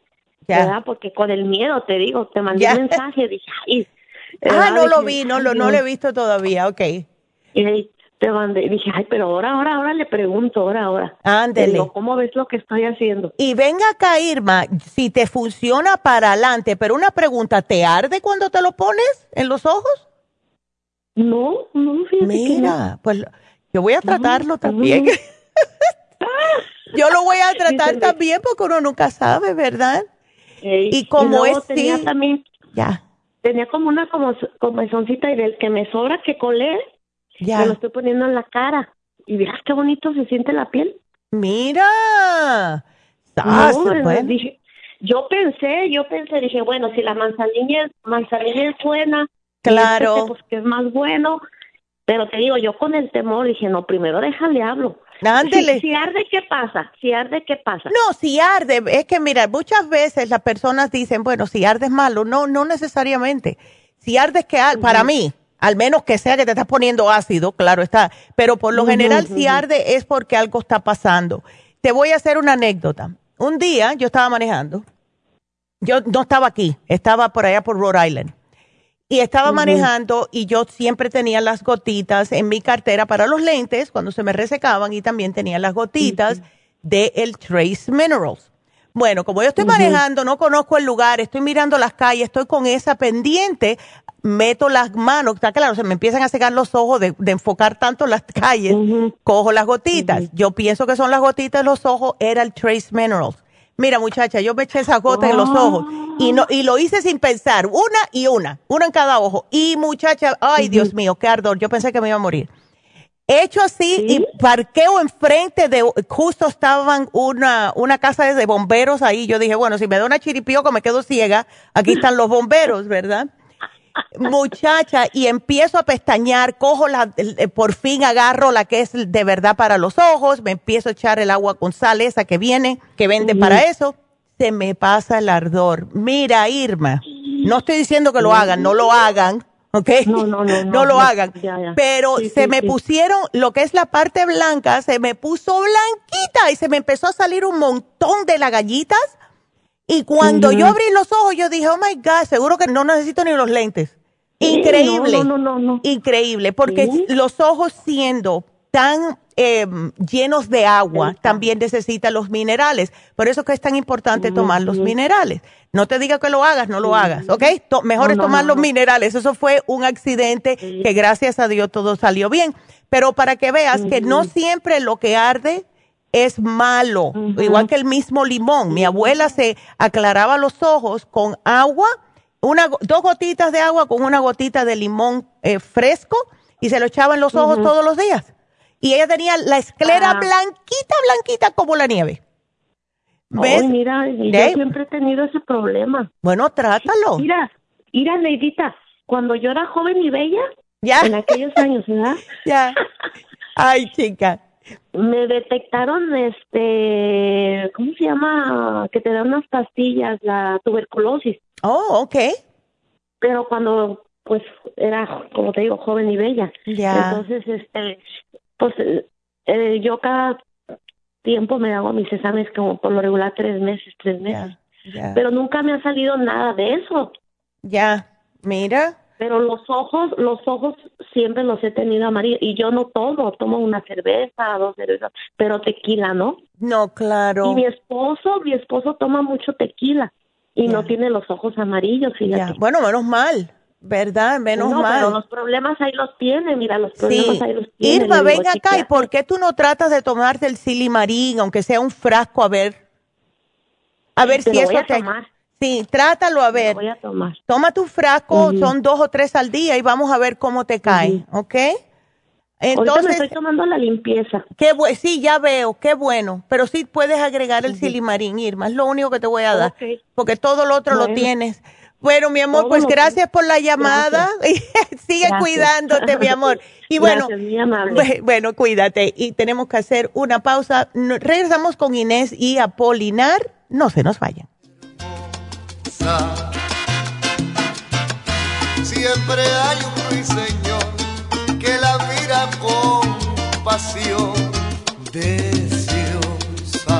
Ya. ¿Verdad? Porque con el miedo, te digo, te mandé Ya. un mensaje, dije, ay. Ah, ¿verdad? no lo Dije, vi, no ay, lo, no lo he Dios. visto todavía. Ok. Y ahí te mandé, dije, ay, pero ahora, ahora, ahora le pregunto, ahora, ahora. Ándele. Le digo, ¿cómo ves lo que estoy haciendo? Y venga acá, Irma, si te funciona para adelante, pero una pregunta, ¿te arde cuando te lo pones en los ojos? No, no, fíjate que no. Mira, pues yo voy a tratarlo no. también. Yo lo voy a tratar Dice, también porque uno nunca sabe, ¿verdad? Ey, y como y luego es tenía sí, también, ya, tenía como una como comezoncita y del que me sobra que colé, ya. me lo estoy poniendo en la cara. Y vieras qué bonito se siente la piel. Mira. No, bueno. dije, yo pensé, yo pensé, dije, bueno, si la manzanilla es, manzanilla es buena, Claro. y este, pues que es más bueno, pero te digo, yo con el temor dije, no, primero déjale hablo. Ándele. Si, si arde, ¿qué pasa? Si arde, ¿qué pasa? No, si arde, es que mira, muchas veces las personas dicen, bueno, si arde es malo. No, no necesariamente. Si arde es que, uh-huh. para mí, al menos que sea que te estás poniendo ácido, claro está, pero por lo uh-huh, general uh-huh. si arde es porque algo está pasando. Te voy a hacer una anécdota. Un día yo estaba manejando, yo no estaba aquí, estaba por allá por Rhode Island, y estaba uh-huh. manejando y yo siempre tenía las gotitas en mi cartera para los lentes cuando se me resecaban y también tenía las gotitas uh-huh. del Trace Minerals. Bueno, como yo estoy uh-huh. manejando, no conozco el lugar, estoy mirando las calles, estoy con esa pendiente, meto las manos, está claro, se me empiezan a secar los ojos de, de enfocar tanto las calles, uh-huh. cojo las gotitas, uh-huh. yo pienso que son las gotitas de los ojos, era el Trace Minerals. Mira, muchacha, yo me eché esas gotas oh. en los ojos y no y lo hice sin pensar, una y una, una en cada ojo. Y muchacha, ay, uh-huh. Dios mío, qué ardor, yo pensé que me iba a morir. Hecho así, ¿sí? Y parqueo enfrente de, justo estaban una, una casa de bomberos ahí. Yo dije, bueno, si me da una chiripioca me quedo ciega, aquí están los bomberos, ¿verdad? Muchacha, y empiezo a pestañear, cojo la, por fin agarro la que es de verdad para los ojos, me empiezo a echar el agua con sal esa que viene, que vende uh-huh. para eso, se me pasa el ardor. Mira, Irma, no estoy diciendo que lo hagan, no lo hagan, ¿ok? No, no, no. No, no lo no, hagan, ya, ya. pero sí, se sí, me sí. pusieron, lo que es la parte blanca, se me puso blanquita y se me empezó a salir un montón de lagallitas. Y cuando uh-huh. yo abrí los ojos, yo dije, oh my God, seguro que no necesito ni los lentes. Increíble, no, no, no, no, no. increíble, porque ¿sí? los ojos siendo tan eh, llenos de agua, sí. también necesitan los minerales. Por eso que es tan importante uh-huh. tomar los minerales. No te diga que lo hagas, no lo uh-huh. hagas, ¿ok? To- mejor no, es tomar no, no, los no. minerales. Eso fue un accidente sí. que gracias a Dios todo salió bien. Pero para que veas uh-huh. que no siempre lo que arde es malo, uh-huh. igual que el mismo limón. Mi abuela se aclaraba los ojos con agua, una, dos gotitas de agua con una gotita de limón eh, fresco y se lo echaba en los ojos uh-huh. todos los días. Y ella tenía la esclera ah. blanquita, blanquita como la nieve. ¿Ves? Ay, mira, yo ¿De? siempre he tenido ese problema. Bueno, trátalo. Mira, mira, Neidita, cuando yo era joven y bella, ¿ya? En aquellos años, ¿verdad? Ya. Ay, chica. Me detectaron, este, ¿cómo se llama? Que te dan unas pastillas, la tuberculosis. Oh, okay. Pero cuando, pues, era, como te digo, joven y bella. Ya. Yeah. Entonces, este, pues, eh, yo cada tiempo me hago mis exámenes como por lo regular tres meses, tres meses. Yeah. Yeah. Pero nunca me ha salido nada de eso. Ya, yeah. Mira. Pero los ojos, los ojos siempre los he tenido amarillos. Y yo no tomo, tomo una cerveza, dos cervezas, pero tequila, ¿no? No, claro. Y mi esposo, mi esposo toma mucho tequila y yeah. no tiene los ojos amarillos, fíjate. Yeah. Bueno, menos mal, ¿verdad? Menos no, mal. Pero los problemas ahí los tiene, mira, los problemas sí. ahí los tiene. Irma, ven acá, chiquita. ¿Y por qué tú no tratas de tomarte el Silimarín, aunque sea un frasco, a ver? A ver te si lo eso voy a te... tomar. Sí, trátalo a ver. Lo voy a tomar. Toma tu frasco, uh-huh. son dos o tres al día y vamos a ver cómo te cae, uh-huh. ¿ok? Entonces, ahorita me estoy tomando la limpieza. Qué bu- sí, ya veo, qué bueno. Pero sí puedes agregar el uh-huh. Silimarín, Irma, es lo único que te voy a dar. Okay. Porque todo lo otro bueno. lo tienes. Bueno, mi amor, todo pues gracias por la llamada. Sigue gracias. Cuidándote, mi amor. Y bueno, gracias, muy amable. Bueno, cuídate. Y tenemos que hacer una pausa. Regresamos con Inés y Apolinar. No se nos vayan. Siempre hay un ruiseñor que la mira con pasión deseosa.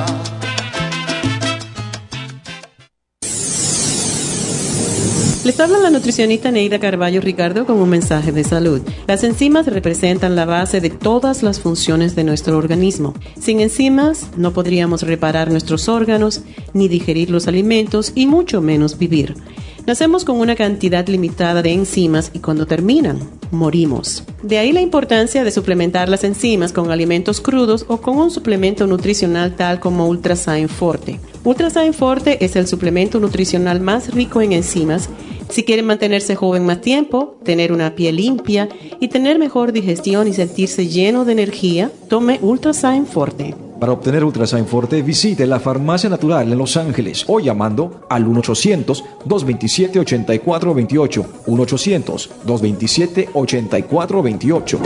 Les habla la nutricionista Neida Carballo Ricardo con un mensaje de salud. Las enzimas representan la base de todas las funciones de nuestro organismo. Sin enzimas no podríamos reparar nuestros órganos, ni digerir los alimentos y mucho menos vivir. Nacemos con una cantidad limitada de enzimas y cuando terminan, morimos. De ahí la importancia de suplementar las enzimas con alimentos crudos o con un suplemento nutricional tal como Ultrasign Forte. Ultrasign Forte es el suplemento nutricional más rico en enzimas. Si quieren mantenerse joven más tiempo, tener una piel limpia y tener mejor digestión y sentirse lleno de energía, tome Ultrasign Forte. Para obtener Ultrasign Forte, visite la Farmacia Natural en Los Ángeles o llamando al uno ochocientos, dos veintisiete, ochenta y cuatro veintiocho, uno ochocientos, dos veintisiete, ochenta y cuatro veintiocho.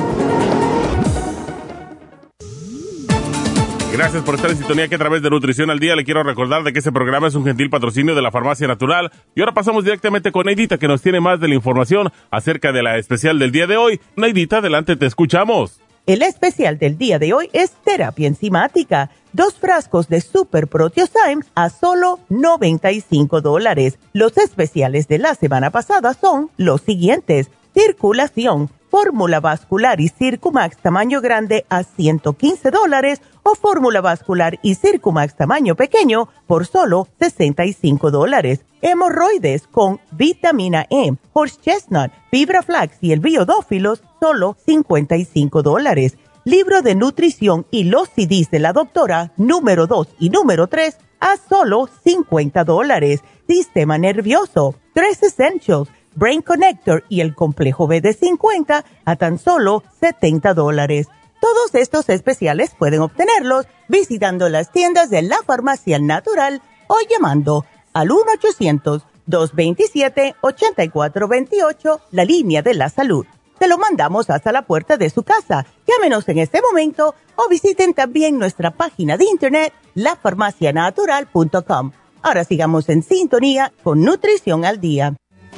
Gracias por estar en sintonía que a través de Nutrición al Día le quiero recordar de que este programa es un gentil patrocinio de la Farmacia Natural. Y ahora pasamos directamente con Neidita, que nos tiene más de la información acerca de la especial del día de hoy. Neidita, adelante, te escuchamos. El especial del día de hoy es terapia enzimática. Dos frascos de Super Proteosyme a solo noventa y cinco dólares. Los especiales de la semana pasada son los siguientes: circulación, fórmula vascular y Circumax tamaño grande a ciento quince dólares o fórmula vascular y Circumax tamaño pequeño por solo sesenta y cinco dólares. Hemorroides con vitamina E, horse chestnut, fibra flax y el biodófilos, solo cincuenta y cinco dólares. Libro de nutrición y los C Ds de la doctora número dos y número tres a solo cincuenta dólares. Sistema nervioso, tres Essentials, Brain Connector y el complejo B de cincuenta a tan solo setenta dólares. Todos estos especiales pueden obtenerlos visitando las tiendas de la Farmacia Natural o llamando al uno ochocientos, dos veintisiete, ochenta y cuatro veintiocho, la línea de la salud. Se lo mandamos hasta la puerta de su casa. Llámenos en este momento o visiten también nuestra página de internet, la farmacia natural punto com. Ahora sigamos en sintonía con Nutrición al Día.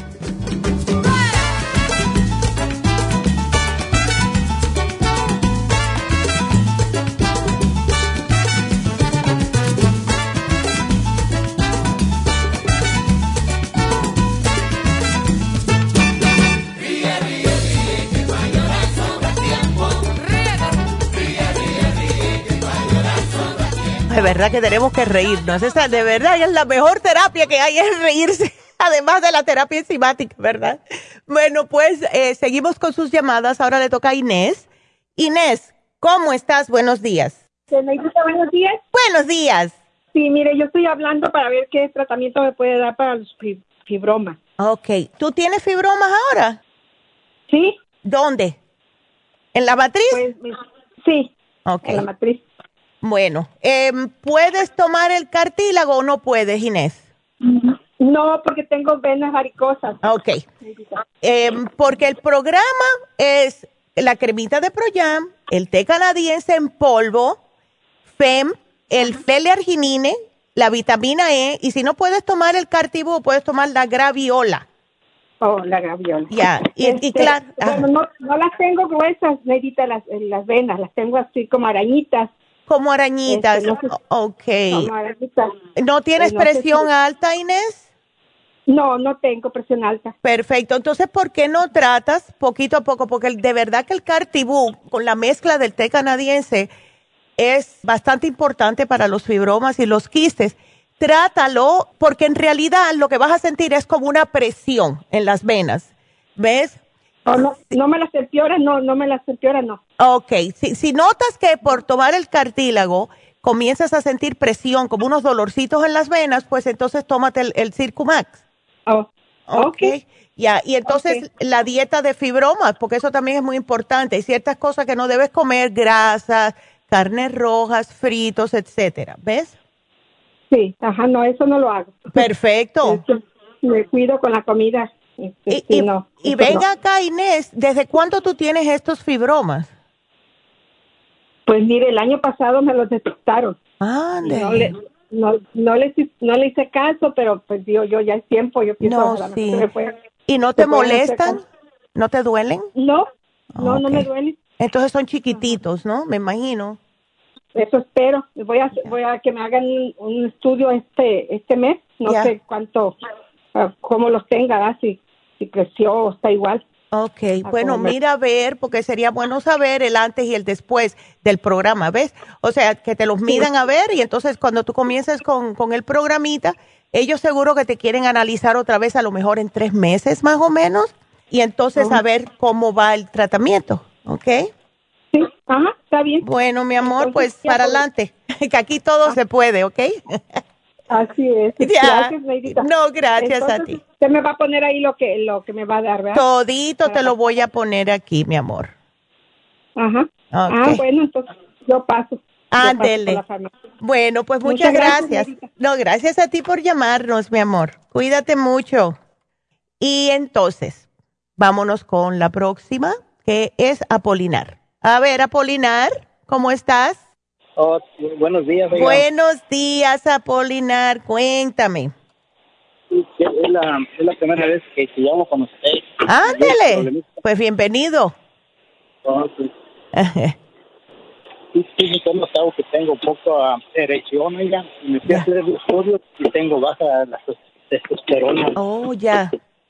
De verdad que tenemos que reírnos. Esa, de verdad, es la mejor terapia que hay, es reírse, además de la terapia enzimática, ¿verdad? Bueno, pues eh, seguimos con sus llamadas. Ahora le toca a Inés. Inés, ¿cómo estás? Buenos días. Buenos días. Buenos días. Sí, mire, yo estoy hablando para ver qué tratamiento me puede dar para los fibromas. Ok. ¿Tú tienes fibromas ahora? Sí. ¿Dónde? ¿En la matriz? Pues, sí, okay. En la matriz. Bueno, eh, ¿puedes tomar el cartílago o no puedes, Inés? No, porque tengo venas varicosas. Ok. Eh, porque el programa es la cremita de Proyam, el té canadiense en polvo, F E M, el L-arginine, la vitamina E, y si no puedes tomar el Cartibú, puedes tomar la graviola. Oh, la graviola. Ya, y, este, y claro. Bueno, no, no las tengo gruesas, Neidita, las, las venas, las tengo así como arañitas. Como arañitas, este, no sé, ok. Como arañitas. ¿No tienes eh, no presión si... alta, Inés? No, no tengo presión alta. Perfecto, entonces, ¿por qué no tratas poquito a poco? Porque de verdad que el Cartibú, con la mezcla del té canadiense, es bastante importante para los fibromas y los quistes. Trátalo, porque en realidad lo que vas a sentir es como una presión en las venas, ¿ves? Oh, no, no me las empeora, no, no me las empeora, no. Ok, si, si notas que por tomar el cartílago comienzas a sentir presión, como unos dolorcitos en las venas, pues entonces tómate el, el Circumax. Oh, ok. okay. Ya, y entonces okay. La dieta de fibromas, porque eso también es muy importante. Hay ciertas cosas que no debes comer, grasas, carnes rojas, fritos, etcétera, ¿ves? Sí, ajá, no, eso no lo hago. Perfecto. Este, me cuido con la comida. Este, y sí, y, no, y venga no. acá, Inés, ¿desde cuándo tú tienes estos fibromas? Pues mire, el año pasado me los detectaron. Ah, no, le, no, no, les, no le hice caso, pero pues yo, yo ya es tiempo, yo pienso... No, sí. Se puede, ¿Y no te molestan? ¿No te duelen? No, no, okay. no me duelen. Entonces son chiquititos, ¿no? Me imagino. Eso espero. Voy a, voy a que me hagan un, un estudio este este mes. No yeah. sé cuánto, uh, cómo los tenga, ¿eh? si, si creció o está igual. Ok, bueno, mira a ver, porque sería bueno saber el antes y el después del programa, ¿ves? O sea, que te los midan a ver y entonces cuando tú comiences con, con el programita, ellos seguro que te quieren analizar otra vez a lo mejor en tres meses más o menos y entonces uh-huh. a ver cómo va el tratamiento, ¿ok? Sí, ajá, está bien. Bueno, mi amor, Entonces, pues para adelante, que aquí todo ah. se puede, ¿ok? Así es. Ya. Gracias, Neidita. No, gracias Entonces, a ti. Usted me va a poner ahí lo que lo que me va a dar, ¿verdad? Todito te lo voy a poner aquí, mi amor. Ajá. Okay. Ah, bueno, entonces yo paso. Ándele. Bueno, pues muchas, muchas gracias. gracias. No, gracias a ti por llamarnos, mi amor. Cuídate mucho. Y entonces, vámonos con la próxima, que es Apolinar. A ver, Apolinar, ¿cómo estás? Oh, buenos días. Oiga. Buenos días, Apolinar. Cuéntame. Sí, es, la, es la primera vez que, que llamo con usted. Ándele. Pues bienvenido. Oh, sí. Sí, sí, yo notado que tengo poco uh, erección, oiga, y me fui a hacer el estudio y tengo baja la testosterona. Oh, ya.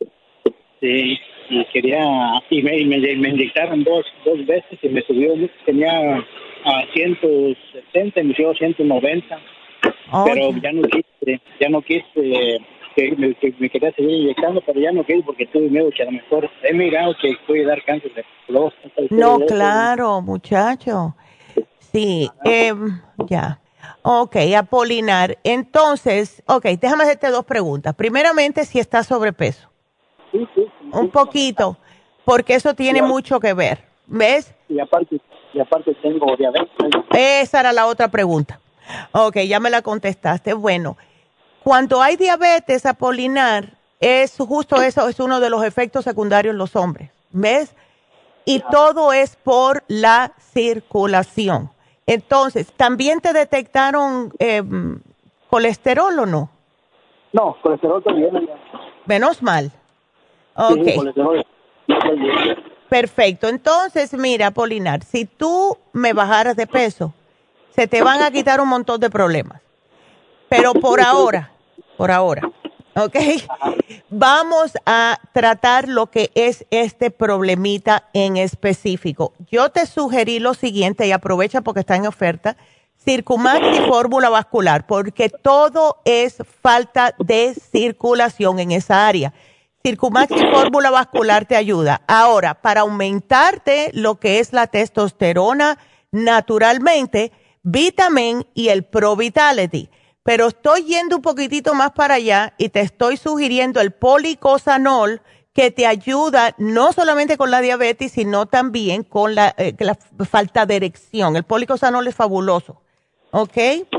Sí, y quería, y me, y me, me inyectaron dos, dos veces y me subió, tenía a ciento sesenta y me subió a ciento noventa, oh, pero ya. ya no quise, ya no quise, que me, que me quería seguir inyectando, pero ya no quise porque tuve miedo que a lo mejor he mirado que puede dar cáncer de próstata. No, claro, muchacho. Sí, eh, ya. Ok, Apolinar. Entonces, ok, déjame hacerte dos preguntas. Primeramente, si estás sobrepeso. Sí, sí, sí. Un poquito, porque eso tiene sí, mucho que ver. ¿Ves? Y aparte, y aparte tengo diabetes. Esa era la otra pregunta. Ok, ya me la contestaste. Bueno, cuando hay diabetes, Apolinar, es justo eso, es uno de los efectos secundarios en los hombres. ¿Ves? Y sí, todo es por la circulación. Entonces, ¿también te detectaron eh, colesterol o no? No, colesterol también. Menos mal. Ok. Sí, colesterol. Perfecto. Entonces, mira, Apolinar, si tú me bajaras de peso, se te van a quitar un montón de problemas. Pero por ahora, por ahora, ¿ok? Vamos a tratar lo que es este problemita en específico. Yo te sugerí lo siguiente, y aprovecha porque está en oferta, Circumax y fórmula vascular, porque todo es falta de circulación en esa área. Circumax y fórmula vascular te ayuda. Ahora, para aumentarte lo que es la testosterona naturalmente, Vitamin y el Pro Vitality. Pero estoy yendo un poquitito más para allá y te estoy sugiriendo el policosanol, que te ayuda no solamente con la diabetes, sino también con la, eh, la falta de erección. El policosanol es fabuloso. ¿Ok?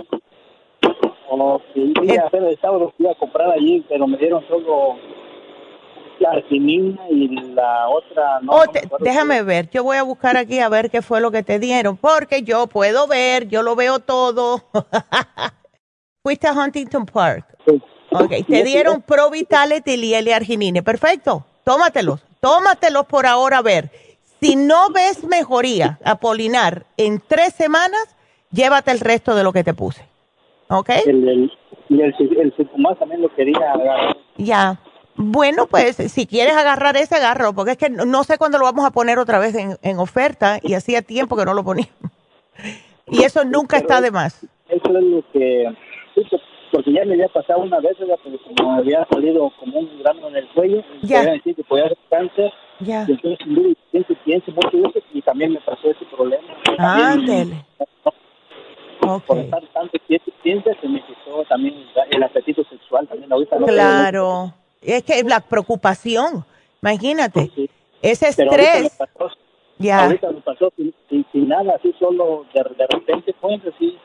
Oh, sí, sí, hacer el sábado fui a comprar allí, pero me dieron solo la arginina y la otra... No, oh, te, no déjame qué. ver, yo voy a buscar aquí a ver qué fue lo que te dieron, porque yo puedo ver, yo lo veo todo. Fuiste a Huntington Park. Sí. Ok, te dieron Pro Vitality y L-arginine. Perfecto, tómatelos, tómatelos por ahora a ver. Si no ves mejoría, Apolinar, en tres semanas, llévate el resto de lo que te puse. ¿Ok? El, el, y el, el Circumax también lo quería agarrar. Ya. Bueno, pues si quieres agarrar ese, agárralo, porque es que no sé cuándo lo vamos a poner otra vez en, en oferta y hacía tiempo que no lo poníamos. Y eso nunca Pero está de más. Eso es lo que... Porque ya me había pasado una vez, ¿verdad? Porque como había salido como un grano en el cuello, ya. podían decir que podía ser cáncer. Ya. Y entonces pienso, pienso mucho eso y también me pasó ese problema. Ándele. No, okay. Por estar tanto tiempo se me quitó también el apetito sexual. También ahorita no claro. Puedo... Es que la preocupación, imagínate, sí. Ese Pero estrés. Ahorita me pasó, ya. ahorita me pasó sin, sin, sin nada, así solo de, de repente fue así.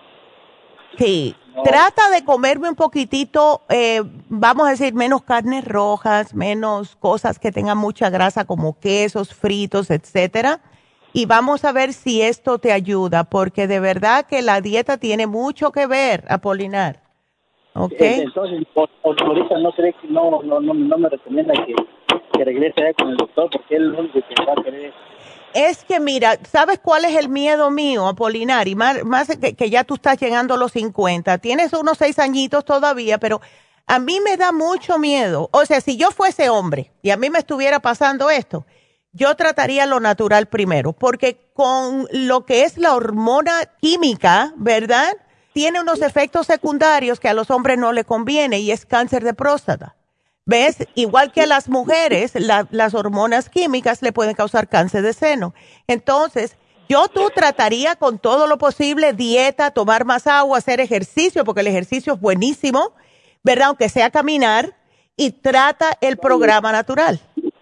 Sí, no. Trata de comerme un poquitito, eh, vamos a decir, menos carnes rojas, menos cosas que tengan mucha grasa como quesos, fritos, etcétera. Y vamos a ver si esto te ayuda, porque de verdad que la dieta tiene mucho que ver, Apolinar. ¿Ok? Entonces, ahorita no cree que no, no, no, no me recomienda que, que regrese allá con el doctor, porque él es el único que va a querer. Es que mira, ¿sabes cuál es el miedo mío, Apolinar? Y más, más que, que ya tú estás llegando a los cincuenta. Tienes unos seis añitos todavía, pero a mí me da mucho miedo. O sea, si yo fuese hombre y a mí me estuviera pasando esto, yo trataría lo natural primero, porque con lo que es la hormona química, ¿verdad? tiene unos efectos secundarios que a los hombres no le conviene y es cáncer de próstata. ¿Ves? Igual que a las mujeres, la, las hormonas químicas le pueden causar cáncer de seno. Entonces, yo tú trataría con todo lo posible dieta, tomar más agua, hacer ejercicio, porque el ejercicio es buenísimo, ¿verdad? Aunque sea caminar, y trata el programa natural.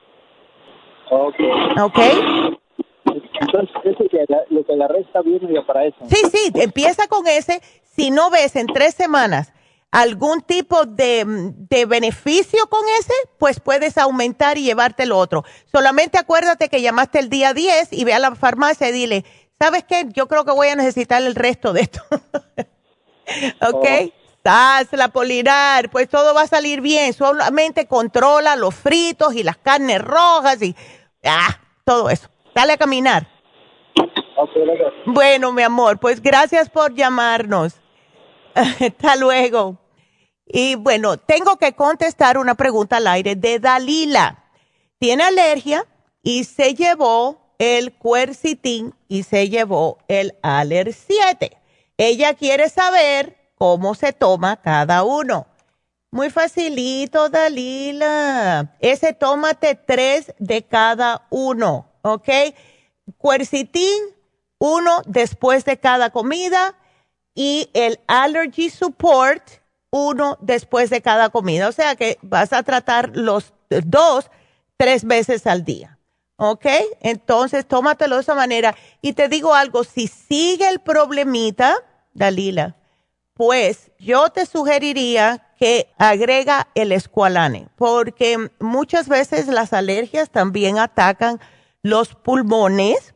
Ok. ¿Ok? Entonces, eso que la, lo que la resta viene ya para eso. Sí, sí, empieza con ese. Si no ves en tres semanas algún tipo de, de beneficio con ese, pues puedes aumentar y llevarte el otro. Solamente acuérdate que llamaste el día diez y ve a la farmacia y dile, ¿sabes qué? Yo creo que voy a necesitar el resto de esto. ¿Ok? Oh. Haz la Polinar, pues todo va a salir bien. Solamente controla los fritos y las carnes rojas y ah, todo eso. Dale a caminar. Okay, bueno, mi amor, pues gracias por llamarnos. Hasta luego. Y bueno, tengo que contestar una pregunta al aire de Dalila. Tiene alergia y se llevó el Quercetin y se llevó el Aller siete. Ella quiere saber cómo se toma cada uno. Muy facilito, Dalila. Ese tómate tres de cada uno, ¿ok? Quercetin, uno después de cada comida y el Allergy Support, uno después de cada comida. O sea que vas a tratar los dos tres veces al día, ¿ok? Entonces, tómatelo de esa manera. Y te digo algo, si sigue el problemita, Dalila, pues yo te sugeriría que agrega el Esqualane, porque muchas veces las alergias también atacan los pulmones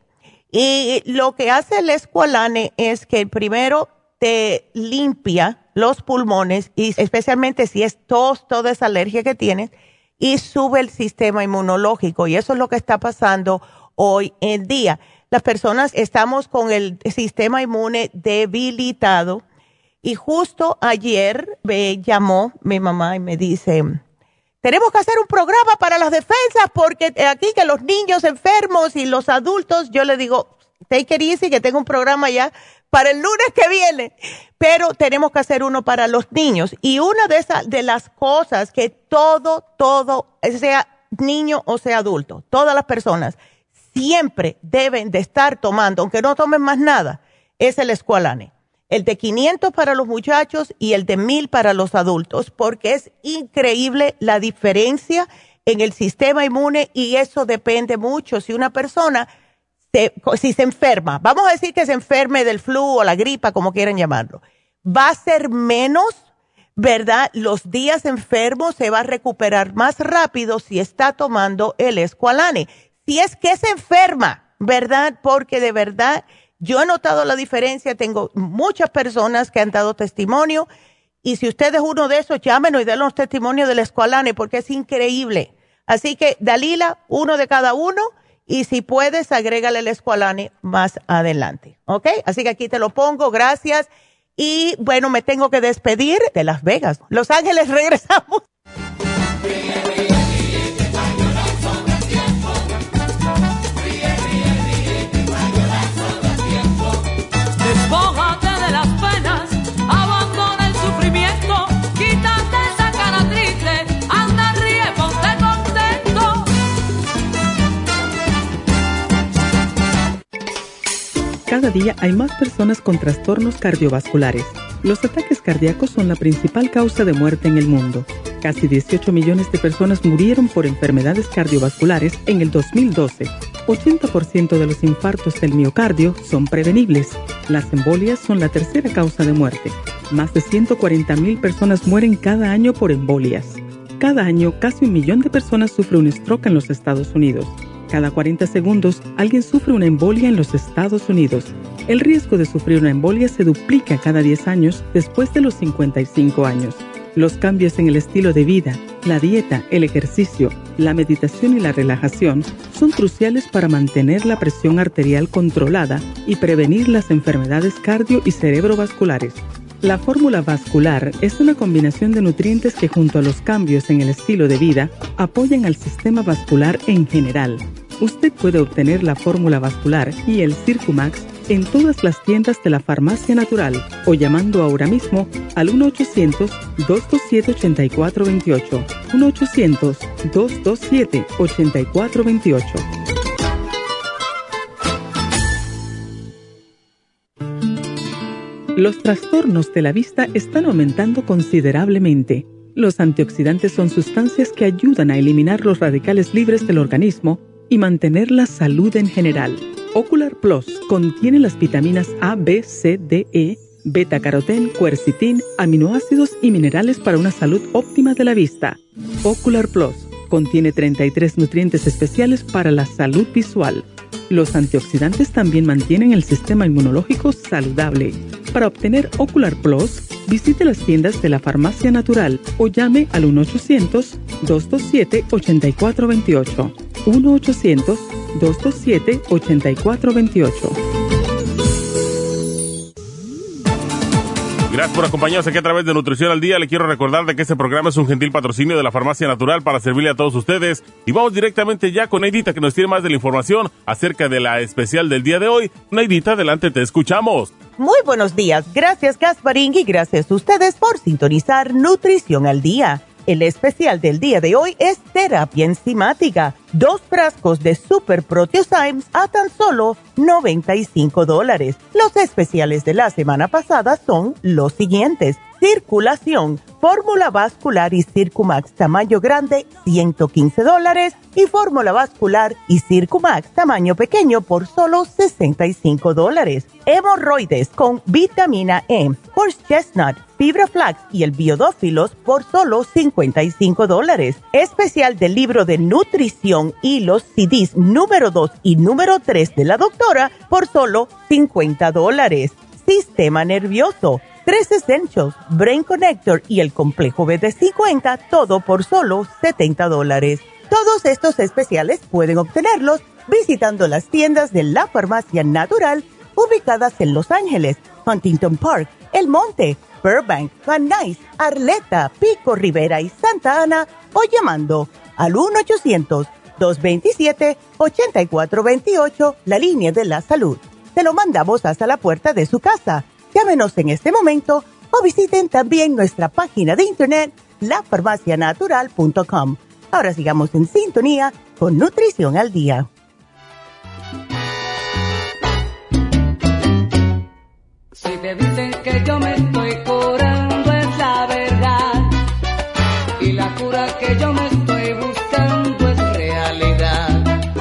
y lo que hace el Esqualane es que primero te limpia los pulmones y especialmente si es tos, toda esa alergia que tienes y sube el sistema inmunológico y eso es lo que está pasando hoy en día. Las personas estamos con el sistema inmune debilitado. Y justo ayer me llamó mi mamá y me dice, tenemos que hacer un programa para las defensas porque aquí que los niños enfermos y los adultos, yo le digo, take it easy, que tengo un programa ya para el lunes que viene, pero tenemos que hacer uno para los niños. Y una de esas, de las cosas que todo, todo, sea niño o sea adulto, todas las personas siempre deben de estar tomando, aunque no tomen más nada, es el Esqualane. El de quinientos para los muchachos y el de mil para los adultos, porque es increíble la diferencia en el sistema inmune y eso depende mucho. Si una persona, se, si se enferma, vamos a decir que se enferme del flu o la gripa, como quieran llamarlo, va a ser menos, ¿verdad? Los días enfermos se va a recuperar más rápido si está tomando el Esqualane. Si es que se enferma, ¿verdad? Porque de verdad yo he notado la diferencia, tengo muchas personas que han dado testimonio y si usted es uno de esos, llámenos y denle los testimonios del Esqualane porque es increíble. Así que, Dalila, uno de cada uno y si puedes, agrégale el Esqualane más adelante, ¿ok? Así que aquí te lo pongo, gracias. Y bueno, me tengo que despedir de Las Vegas. Los Ángeles, regresamos. Despójate de las penas, abandona el sufrimiento, quítate esa cara triste, anda, ríe, ponte contento. Cada día hay más personas con trastornos cardiovasculares. Los ataques cardíacos son la principal causa de muerte en el mundo. Casi dieciocho millones de personas murieron por enfermedades cardiovasculares en el dos mil doce. ochenta por ciento de los infartos del miocardio son prevenibles. Las embolias son la tercera causa de muerte. Más de ciento cuarenta mil personas mueren cada año por embolias. Cada año, casi un millón de personas sufren un stroke en los Estados Unidos. Cada cuarenta segundos, alguien sufre una embolia en los Estados Unidos. El riesgo de sufrir una embolia se duplica cada diez años después de los cincuenta y cinco años. Los cambios en el estilo de vida, la dieta, el ejercicio, la meditación y la relajación son cruciales para mantener la presión arterial controlada y prevenir las enfermedades cardio- y cerebrovasculares. La fórmula vascular es una combinación de nutrientes que junto a los cambios en el estilo de vida apoyan al sistema vascular en general. Usted puede obtener la fórmula vascular y el Circumax en todas las tiendas de la Farmacia Natural o llamando ahora mismo al uno ochocientos, dos dos siete, ocho cuatro dos ocho. uno ochocientos, dos dos siete, ocho cuatro dos ocho. Los trastornos de la vista están aumentando considerablemente. Los antioxidantes son sustancias que ayudan a eliminar los radicales libres del organismo y mantener la salud en general. Ocular Plus contiene las vitaminas A, B, C, D, E, beta-carotén, quercitín, aminoácidos y minerales para una salud óptima de la vista. Ocular Plus contiene treinta y tres nutrientes especiales para la salud visual. Los antioxidantes también mantienen el sistema inmunológico saludable. Para obtener Ocular Plus, visite las tiendas de la Farmacia Natural o llame al uno ochocientos, dos dos siete, ocho cuatro dos ocho. uno ochocientos, dos dos siete, ocho cuatro dos ocho. Gracias por acompañarnos aquí a través de Nutrición al Día. Le quiero recordar de que este programa es un gentil patrocinio de la Farmacia Natural para servirle a todos ustedes. Y vamos directamente ya con Neidita, que nos tiene más de la información acerca de la especial del día de hoy. Neidita, adelante, te escuchamos. Muy buenos días. Gracias, Gasparín, y gracias a ustedes por sintonizar Nutrición al Día. El especial del día de hoy es terapia enzimática. Dos frascos de Super Proteosymes a tan solo noventa y cinco dólares. Los especiales de la semana pasada son los siguientes. Circulación, fórmula vascular y Circumax tamaño grande, ciento quince dólares. Y fórmula vascular y Circumax tamaño pequeño por solo sesenta y cinco dólares. Hemorroides con vitamina E, horse chestnut, fibra flax y el biodófilos por solo cincuenta y cinco dólares. Especial del libro de nutrición y los C Ds número dos y número tres de la doctora por solo cincuenta dólares. Sistema nervioso, tres Essentials, Brain Connector y el complejo B de cincuenta, todo por solo setenta dólares. Todos estos especiales pueden obtenerlos visitando las tiendas de la Farmacia Natural ubicadas en Los Ángeles, Huntington Park, El Monte, Burbank, Van Nuys, Arleta, Pico Rivera y Santa Ana o llamando al uno ochocientos, dos veintisiete, ochenta y cuatro veintiocho, la línea de la salud. Se lo mandamos hasta la puerta de su casa. Llámenos en este momento o visiten también nuestra página de internet la farmacia natural punto com. Ahora sigamos en sintonía con Nutrición al Día. Si te dicen que yo me estoy curando es la verdad, y la cura que yo me estoy buscando es realidad.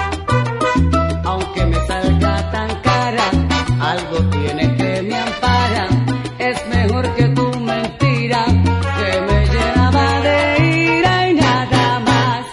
Aunque me salga tan cara, algo tiene que me ampara. Es mejor que tu mentira, que me llenaba de ira y nada más.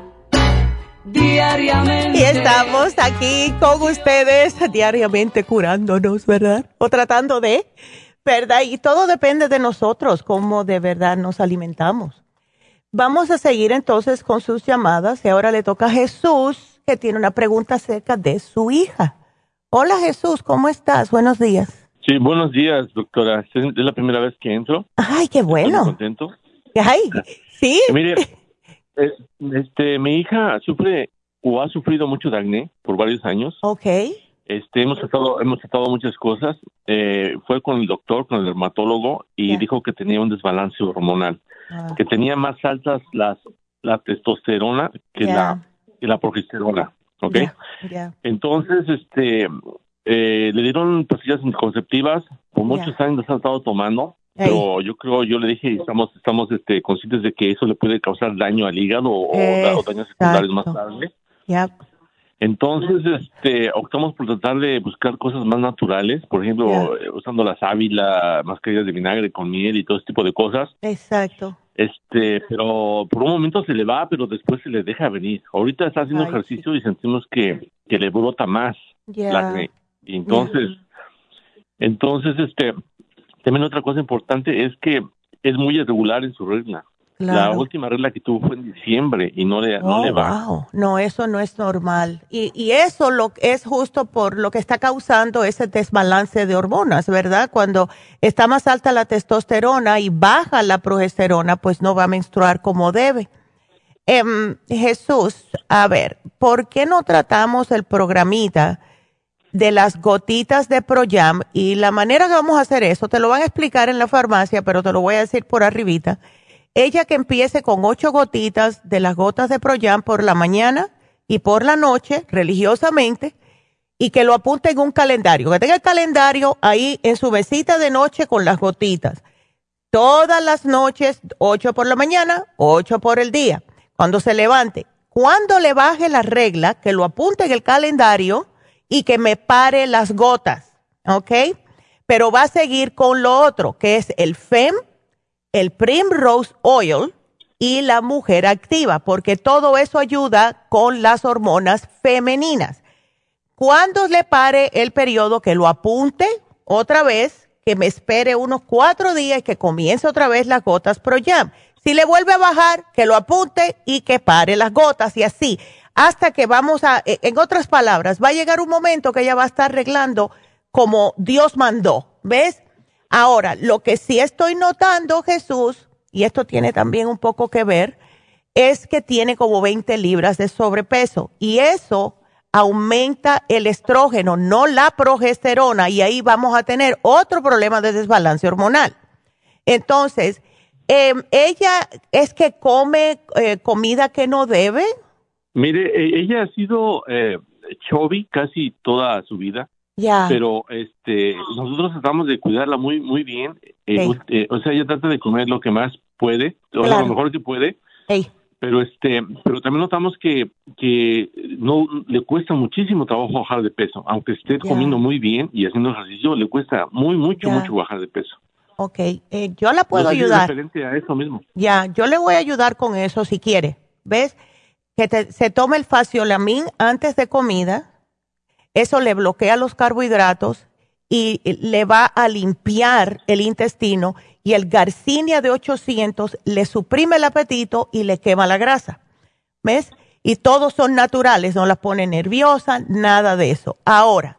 Diariamente. Y estamos aquí con ustedes diariamente curándonos, ¿verdad? O tratando de, ¿verdad? Y todo depende de nosotros, cómo de verdad nos alimentamos. Vamos a seguir entonces con sus llamadas y ahora le toca a Jesús, que tiene una pregunta acerca de su hija. Hola Jesús, ¿cómo estás? Buenos días. Sí, buenos días, doctora. Es la primera vez que entro. Ay, qué bueno. Estoy muy contento. Ay, sí. Mire, eh, este, mi hija sufre o ha sufrido mucho de acné por varios años. Ok. Este, hemos tratado, hemos tratado muchas cosas. Eh, fue con el doctor, con el dermatólogo, y yeah. dijo que tenía un desbalance hormonal, ah. que tenía más altas las la testosterona que yeah. la que la progesterona, ¿ok? Yeah. Yeah. Entonces, este, eh, le dieron pastillas anticonceptivas, por muchos yeah. años las ha estado tomando, hey. pero yo creo, yo le dije, estamos, estamos, este, conscientes de que eso le puede causar daño al hígado o, o daños secundarios más tarde. Yep. Entonces, este, optamos por tratar de buscar cosas más naturales, por ejemplo, yeah. usando la sábila, mascarillas de vinagre con miel y todo ese tipo de cosas. Exacto. Este, pero por un momento se le va, pero después se le deja venir. Ahorita está haciendo Ay, ejercicio sí. y sentimos que, que le brota más yeah. la acné. Y entonces, yeah. entonces, este, también otra cosa importante es que es muy irregular en su regla. Claro. La última regla que tuvo fue en diciembre y no le, oh, no le va. Wow. No, eso no es normal. Y, y eso lo es justo por lo que está causando ese desbalance de hormonas, ¿verdad? Cuando está más alta la testosterona y baja la progesterona, pues no va a menstruar como debe. Eh, Jesús, a ver, ¿por qué no tratamos el programita de las gotitas de ProYam, y la manera que vamos a hacer eso, te lo van a explicar en la farmacia, pero te lo voy a decir por arribita. Ella que empiece con ocho gotitas de las gotas de ProYam por la mañana y por la noche, religiosamente, y que lo apunte en un calendario, que tenga el calendario ahí en su mesita de noche con las gotitas. Todas las noches, ocho por la mañana, ocho por el día. Cuando se levante, cuando le baje la regla, que lo apunte en el calendario y que me pare las gotas, ¿ok? Pero va a seguir con lo otro, que es el F E M, el Primrose Oil y la Mujer Activa, porque todo eso ayuda con las hormonas femeninas. Cuando le pare el periodo, que lo apunte otra vez, que me espere unos cuatro días y que comience otra vez las gotas ProYam. Si le vuelve a bajar, que lo apunte y que pare las gotas, y así, hasta que vamos a, en otras palabras, va a llegar un momento que ella va a estar arreglando como Dios mandó, ¿ves? Ahora, lo que sí estoy notando, Jesús, y esto tiene también un poco que ver, es que tiene como veinte libras de sobrepeso, y eso aumenta el estrógeno, no la progesterona, y ahí vamos a tener otro problema de desbalance hormonal. Entonces, eh, ella es que come eh, comida que no debe. Mire, ella ha sido eh, chubby casi toda su vida, ya. Pero este, nosotros tratamos de cuidarla muy muy bien. Eh, hey. eh, o sea, ella trata de comer lo que más puede, o claro. lo mejor que puede. Hey. Pero este, pero también notamos que que no le cuesta muchísimo trabajo bajar de peso, aunque esté ya. comiendo muy bien y haciendo ejercicio, le cuesta muy mucho ya. mucho bajar de peso. Okay, eh, yo la puedo no sé ayudar. Si es referente a eso mismo. Ya, yo le voy a ayudar con eso si quiere. ¿Ves? Que te, se tome el Faciolamin antes de comida. Eso le bloquea los carbohidratos y le va a limpiar el intestino, y el Garcinia de ochocientos le suprime el apetito y le quema la grasa. ¿Ves? Y todos son naturales, no las pone nerviosa, nada de eso. Ahora,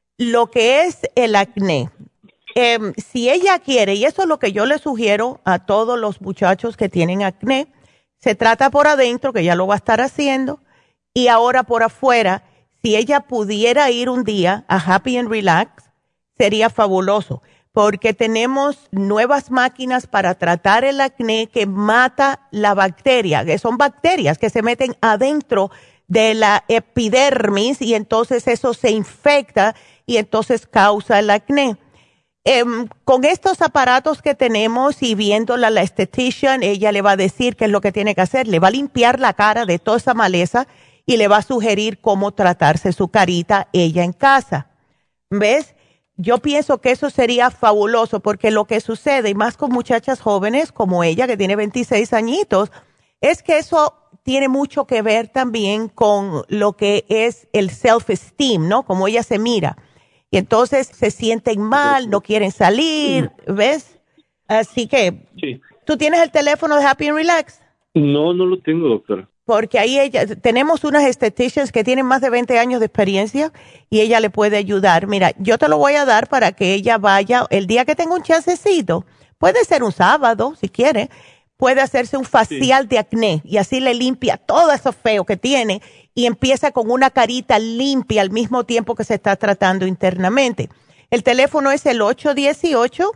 lo que es el acné, eh, si ella quiere, y eso es lo que yo le sugiero a todos los muchachos que tienen acné, se trata por adentro, que ya lo va a estar haciendo, y ahora por afuera, si ella pudiera ir un día a Happy and Relax, sería fabuloso, porque tenemos nuevas máquinas para tratar el acné que mata la bacteria, que son bacterias que se meten adentro de la epidermis, y entonces eso se infecta y entonces causa el acné. Eh, con estos aparatos que tenemos y viéndola la esthetician, ella le va a decir qué es lo que tiene que hacer, le va a limpiar la cara de toda esa maleza y le va a sugerir cómo tratarse su carita ella en casa. ¿Ves? Yo pienso que eso sería fabuloso, porque lo que sucede, y más con muchachas jóvenes como ella, que tiene veintiséis añitos, es que eso tiene mucho que ver también con lo que es el self-esteem, ¿no? Como ella se mira. Y entonces se sienten mal, no quieren salir, ¿ves? Así que, sí. ¿Tú tienes el teléfono de Happy and Relax? No, no lo tengo, doctora. Porque ahí ella, tenemos unas estheticians que tienen más de veinte años de experiencia y ella le puede ayudar. Mira, yo te lo voy a dar para que ella vaya el día que tenga un chancecito. Puede ser un sábado, si quiere. Puede hacerse un facial sí. de acné y así le limpia todo eso feo que tiene y empieza con una carita limpia al mismo tiempo que se está tratando internamente. El teléfono es el ocho uno ocho,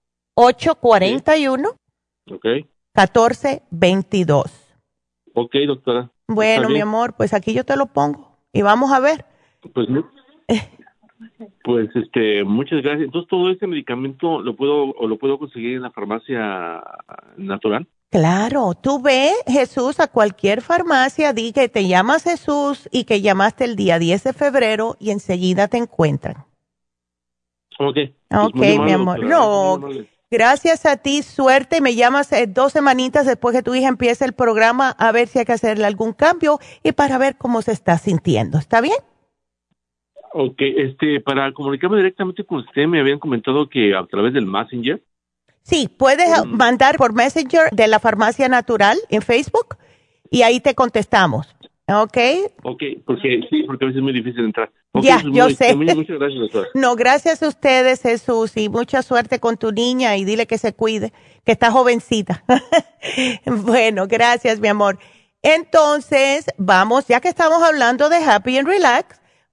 ocho cuatro uno, sí. okay. catorce veintidós. Ok, doctora. Bueno, mi amor, pues aquí yo te lo pongo y vamos a ver. Pues, pues este, muchas gracias. Entonces, ¿todo este medicamento lo puedo o lo puedo conseguir en la farmacia natural? Claro, tú ve, Jesús, a cualquier farmacia, di que te llamas Jesús y que llamaste el día diez de febrero y enseguida te encuentran. Ok. Ok, pues mi amor. No, gracias a ti, suerte. Me llamas eh, dos semanitas después que tu hija empiece el programa a ver si hay que hacerle algún cambio y para ver cómo se está sintiendo. ¿Está bien? Ok, este, para comunicarme directamente con usted, me habían comentado que a través del Messenger. Sí, puedes um, mandar por Messenger de la Farmacia Natural en Facebook y ahí te contestamos. ¿Ok? Ok, porque sí, porque a veces es muy difícil entrar. Okay, ya, pues yo muy, sé. Muy, muchas gracias, doctora. No, gracias a ustedes, Jesús, y mucha suerte con tu niña y dile que se cuide, que está jovencita. Bueno, gracias, mi amor. Entonces, vamos, ya que estamos hablando de Happy and Relax,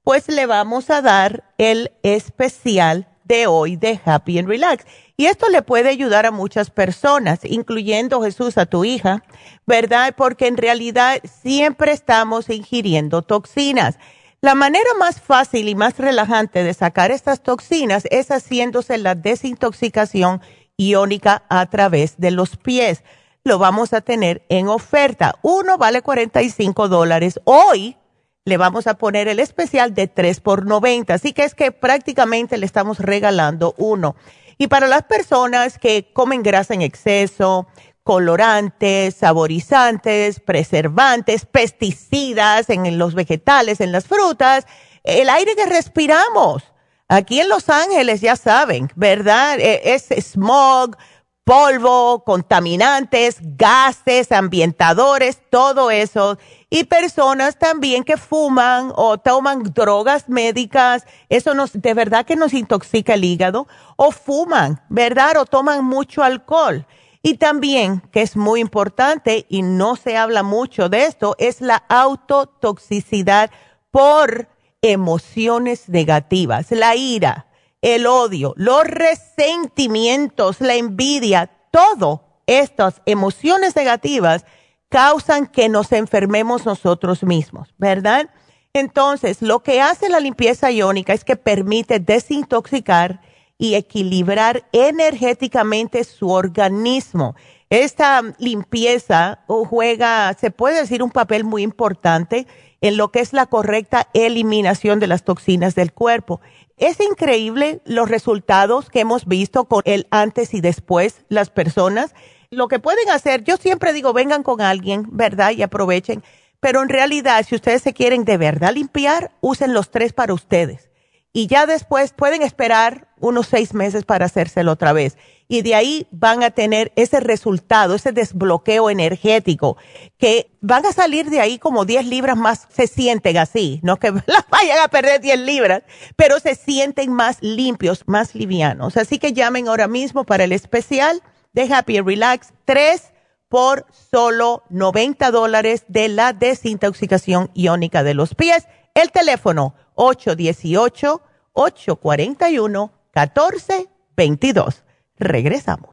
pues le vamos a dar el especial de hoy de Happy and Relax. Y esto le puede ayudar a muchas personas, incluyendo Jesús, a tu hija, ¿verdad? Porque en realidad siempre estamos ingiriendo toxinas. La manera más fácil y más relajante de sacar estas toxinas es haciéndose la desintoxicación iónica a través de los pies. Lo vamos a tener en oferta. Uno vale cuarenta y cinco dólares. Hoy le vamos a poner el especial de tres por noventa. Así que es que prácticamente le estamos regalando uno. Y para las personas que comen grasa en exceso, colorantes, saborizantes, preservantes, pesticidas en los vegetales, en las frutas, el aire que respiramos. Aquí en Los Ángeles, ya saben, ¿verdad? Es smog, polvo, contaminantes, gases, ambientadores, todo eso. Y personas también que fuman o toman drogas médicas, eso nos, de verdad que nos intoxica el hígado, o fuman, ¿verdad? O toman mucho alcohol. Y también, que es muy importante y no se habla mucho de esto, es la autotoxicidad por emociones negativas, la ira, el odio, los resentimientos, la envidia, todo estas emociones negativas causan que nos enfermemos nosotros mismos, ¿verdad? Entonces, lo que hace la limpieza iónica es que permite desintoxicar y equilibrar energéticamente su organismo. Esta limpieza juega, se puede decir, un papel muy importante en lo que es la correcta eliminación de las toxinas del cuerpo. Es increíble los resultados que hemos visto con el antes y después, las personas. Lo que pueden hacer, yo siempre digo, vengan con alguien, ¿verdad? Y aprovechen. Pero en realidad, si ustedes se quieren de verdad limpiar, usen los tres para ustedes. Y ya después pueden esperar unos seis meses para hacérselo otra vez. Y de ahí van a tener ese resultado, ese desbloqueo energético, que van a salir de ahí como diez libras más, se sienten así, no que las vayan a perder diez libras, pero se sienten más limpios, más livianos. Así que llamen ahora mismo para el especial de Happy and Relax, tres por solo noventa dólares de la desintoxicación iónica de los pies. El teléfono ocho uno ocho, ocho cuatro uno, uno cuatro dos dos. Regresamos.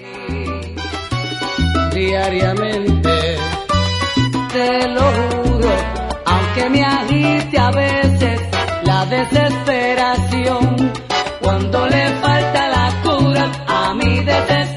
Diariamente, te lo juro, aunque me agite a veces la desesperación, cuando le falta la cura a mi desesperación.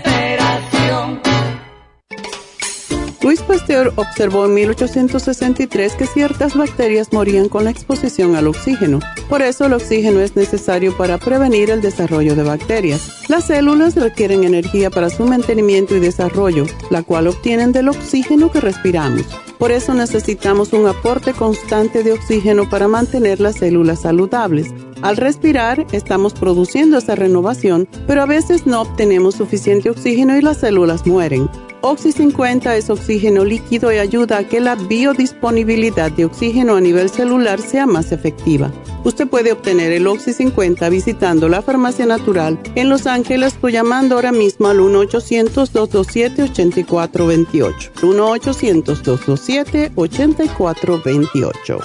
Luis Pasteur observó en mil ochocientos sesenta y tres que ciertas bacterias morían con la exposición al oxígeno. Por eso el oxígeno es necesario para prevenir el desarrollo de bacterias. Las células requieren energía para su mantenimiento y desarrollo, la cual obtienen del oxígeno que respiramos. Por eso necesitamos un aporte constante de oxígeno para mantener las células saludables. Al respirar, estamos produciendo esa renovación, pero a veces no obtenemos suficiente oxígeno y las células mueren. Oxy cincuenta es oxígeno líquido y ayuda a que la biodisponibilidad de oxígeno a nivel celular sea más efectiva. Usted puede obtener el Oxy cincuenta visitando la Farmacia Natural en Los Ángeles o llamando ahora mismo al uno ochocientos, dos dos siete, ocho cuatro dos ocho. uno ochocientos, dos dos siete, ocho cuatro dos ocho.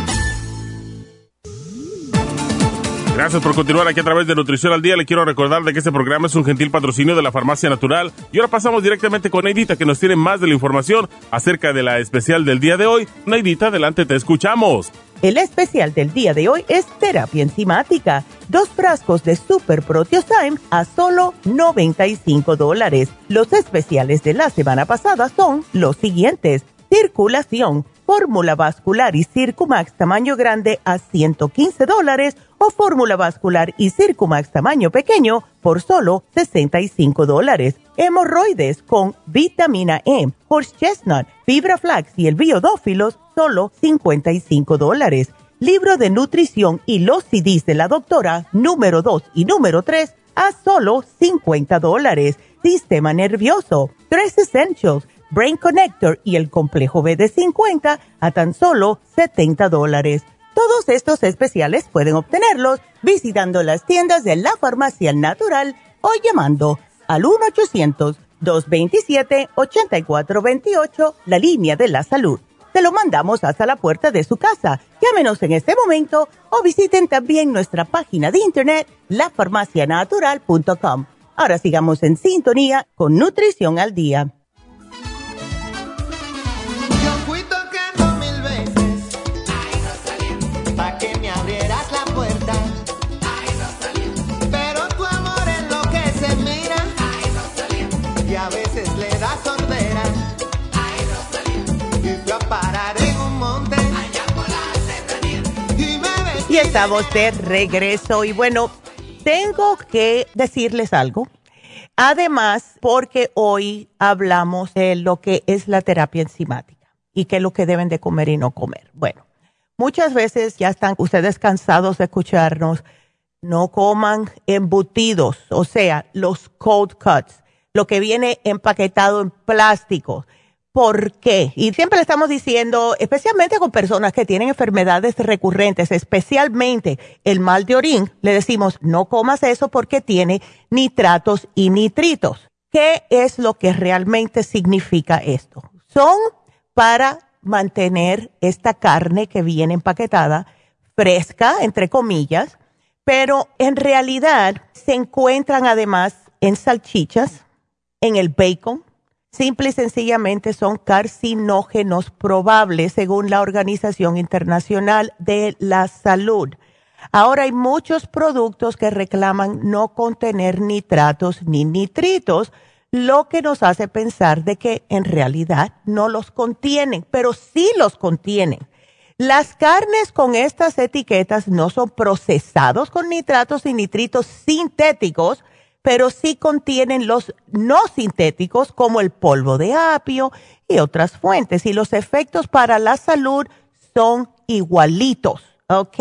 Gracias por continuar aquí a través de Nutrición al Día. Le quiero recordar de que este programa es un gentil patrocinio de la Farmacia Natural. Y ahora pasamos directamente con Neidita, que nos tiene más de la información acerca de la especial del día de hoy. Neidita, adelante, te escuchamos. El especial del día de hoy es terapia enzimática. Dos frascos de Super Proteosyme a solo noventa y cinco dólares. Los especiales de la semana pasada son los siguientes. Circulación, fórmula vascular y Circumax tamaño grande a ciento quince dólares o fórmula vascular y Circumax tamaño pequeño por solo sesenta y cinco dólares. Hemorroides con vitamina E, horse chestnut, fibra flax y el biodófilos, solo cincuenta y cinco dólares. Libro de nutrición y los C Ds de la doctora número dos y número tres a solo cincuenta dólares. Sistema nervioso, tres Essentials, Brain Connector y el complejo B de cincuenta a tan solo setenta dólares. Todos estos especiales pueden obtenerlos visitando las tiendas de la Farmacia Natural o llamando al uno ochocientos, dos dos siete, ocho cuatro dos ocho, la línea de la salud. te lo mandamos hasta la puerta de su casa. Llámenos en este momento o visiten también nuestra página de internet, la farmacia natural punto com. Ahora sigamos en sintonía con Nutrición al Día. Yo fui tocando mil veces, ay Rosalía, pa' que me abrieras la puerta, ay Rosalía, pero tu amor es lo que se mira, ay Rosalía, y a veces le da sordera, ay Rosalía, y fui a parar en un monte, allá por la serranía, y me ves. Y estamos de regreso y bueno, tengo que decirles algo. Además, porque hoy hablamos de lo que es la terapia enzimática y qué es lo que deben de comer y no comer. Bueno, muchas veces ya están ustedes cansados de escucharnos. No coman embutidos, o sea, los cold cuts, lo que viene empaquetado en plástico. ¿Por qué? Y siempre le estamos diciendo, especialmente con personas que tienen enfermedades recurrentes, especialmente el mal de orín, le decimos, no comas eso porque tiene nitratos y nitritos. ¿Qué es lo que realmente significa esto? Son para mantener esta carne que viene empaquetada fresca, entre comillas, pero en realidad se encuentran además en salchichas, en el bacon. Simple y sencillamente son carcinógenos probables según la Organización Internacional de la Salud. Ahora hay muchos productos que reclaman no contener nitratos ni nitritos, lo que nos hace pensar de que en realidad no los contienen, pero sí los contienen. Las carnes con estas etiquetas no son procesados con nitratos y nitritos sintéticos, pero sí contienen los no sintéticos como el polvo de apio y otras fuentes. Y los efectos para la salud son igualitos, ¿ok?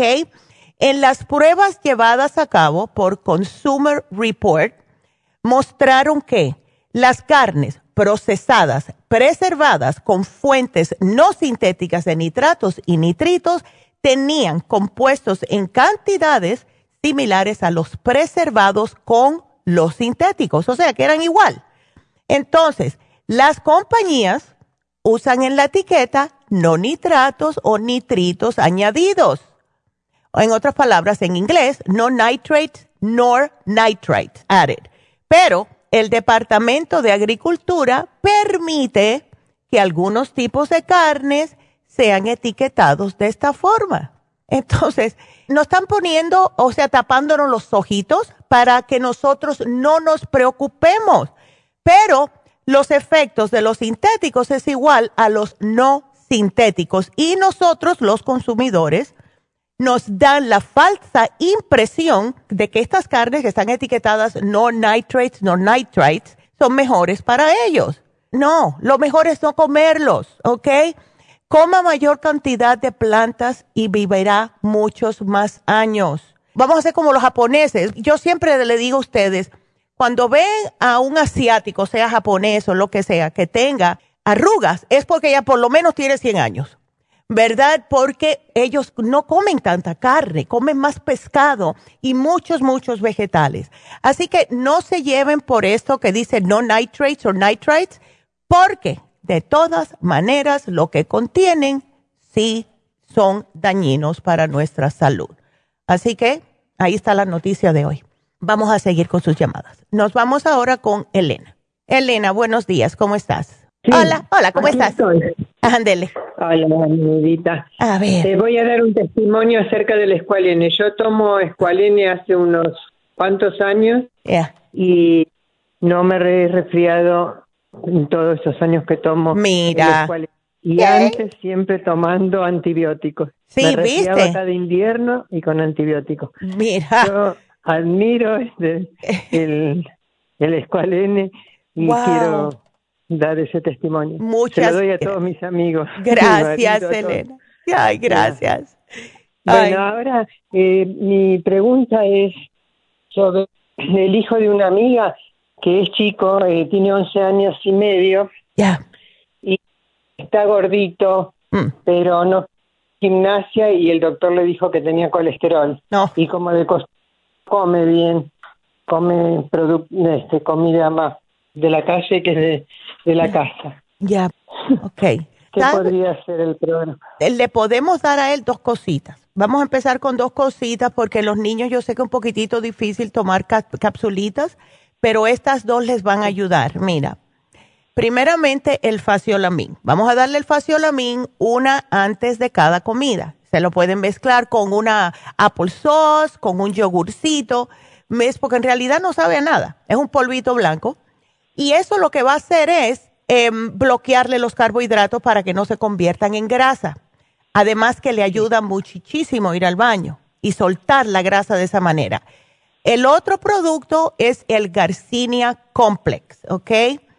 En las pruebas llevadas a cabo por Consumer Report, mostraron que las carnes procesadas, preservadas con fuentes no sintéticas de nitratos y nitritos, tenían compuestos en cantidades similares a los preservados con los sintéticos, o sea que eran igual. Entonces, las compañías usan en la etiqueta no nitratos o nitritos añadidos. O en otras palabras, en inglés, no nitrates nor nitrites added. Pero el Departamento de Agricultura permite que algunos tipos de carnes sean etiquetados de esta forma. Entonces, nos están poniendo, o sea, tapándonos los ojitos para que nosotros no nos preocupemos. Pero los efectos de los sintéticos es igual a los no sintéticos. Y nosotros, los consumidores, nos dan la falsa impresión de que estas carnes que están etiquetadas no nitrates, no nitrites, son mejores para ellos. No, lo mejor es no comerlos, ¿ok? Coma mayor cantidad de plantas y vivirá muchos más años. Vamos a hacer como los japoneses. Yo siempre le digo a ustedes, cuando ven a un asiático, sea japonés o lo que sea, que tenga arrugas, es porque ya por lo menos tiene cien años, ¿verdad? Porque ellos no comen tanta carne, comen más pescado y muchos, muchos vegetales. Así que no se lleven por esto que dice no nitrates o nitrites, porque de todas maneras, lo que contienen sí son dañinos para nuestra salud. Así que ahí está la noticia de hoy. Vamos a seguir con sus llamadas. Nos vamos ahora con Elena. Elena, buenos días, ¿cómo estás? Sí, hola, hola, ¿cómo estás? Estoy. Ándele. Hola, amiguita. A ver. Te voy a dar un testimonio acerca del Escualene. Yo tomo Escualene hace unos cuantos años yeah. y no me he resfriado en todos estos años que tomo. Mira. Y ¿Qué? antes siempre tomando antibióticos. Sí, me resfriaba ¿viste? cada invierno y con antibióticos. Mira. Yo admiro este, el, el Escualene y wow. quiero dar ese testimonio. Muchas Se lo doy a todos mis amigos. Gracias, Elena. Ay, gracias. Bueno, Ay. ahora eh, mi pregunta es sobre el hijo de una amiga que es chico, eh, tiene once años y medio. Ya. Yeah. Y está gordito, mm. pero no gimnasia y el doctor le dijo que tenía colesterol. No. Y como de costumbre come bien, come produ- este, comida más de la calle que de, de la casa. Ya, yeah. ok. ¿Qué podría ser el programa? Le podemos dar a él dos cositas. Vamos a empezar con dos cositas porque los niños yo sé que es un poquitito difícil tomar cap- capsulitas, pero estas dos les van a ayudar. Mira, primeramente el Faciolamin. Vamos a darle el Faciolamin una antes de cada comida. Se lo pueden mezclar con una apple sauce, con un yogurcito, porque en realidad no sabe a nada. Es un polvito blanco. Y eso lo que va a hacer es eh, bloquearle los carbohidratos para que no se conviertan en grasa. Además que le ayuda muchísimo ir al baño y soltar la grasa de esa manera. El otro producto es el Garcinia Complex, ¿ok?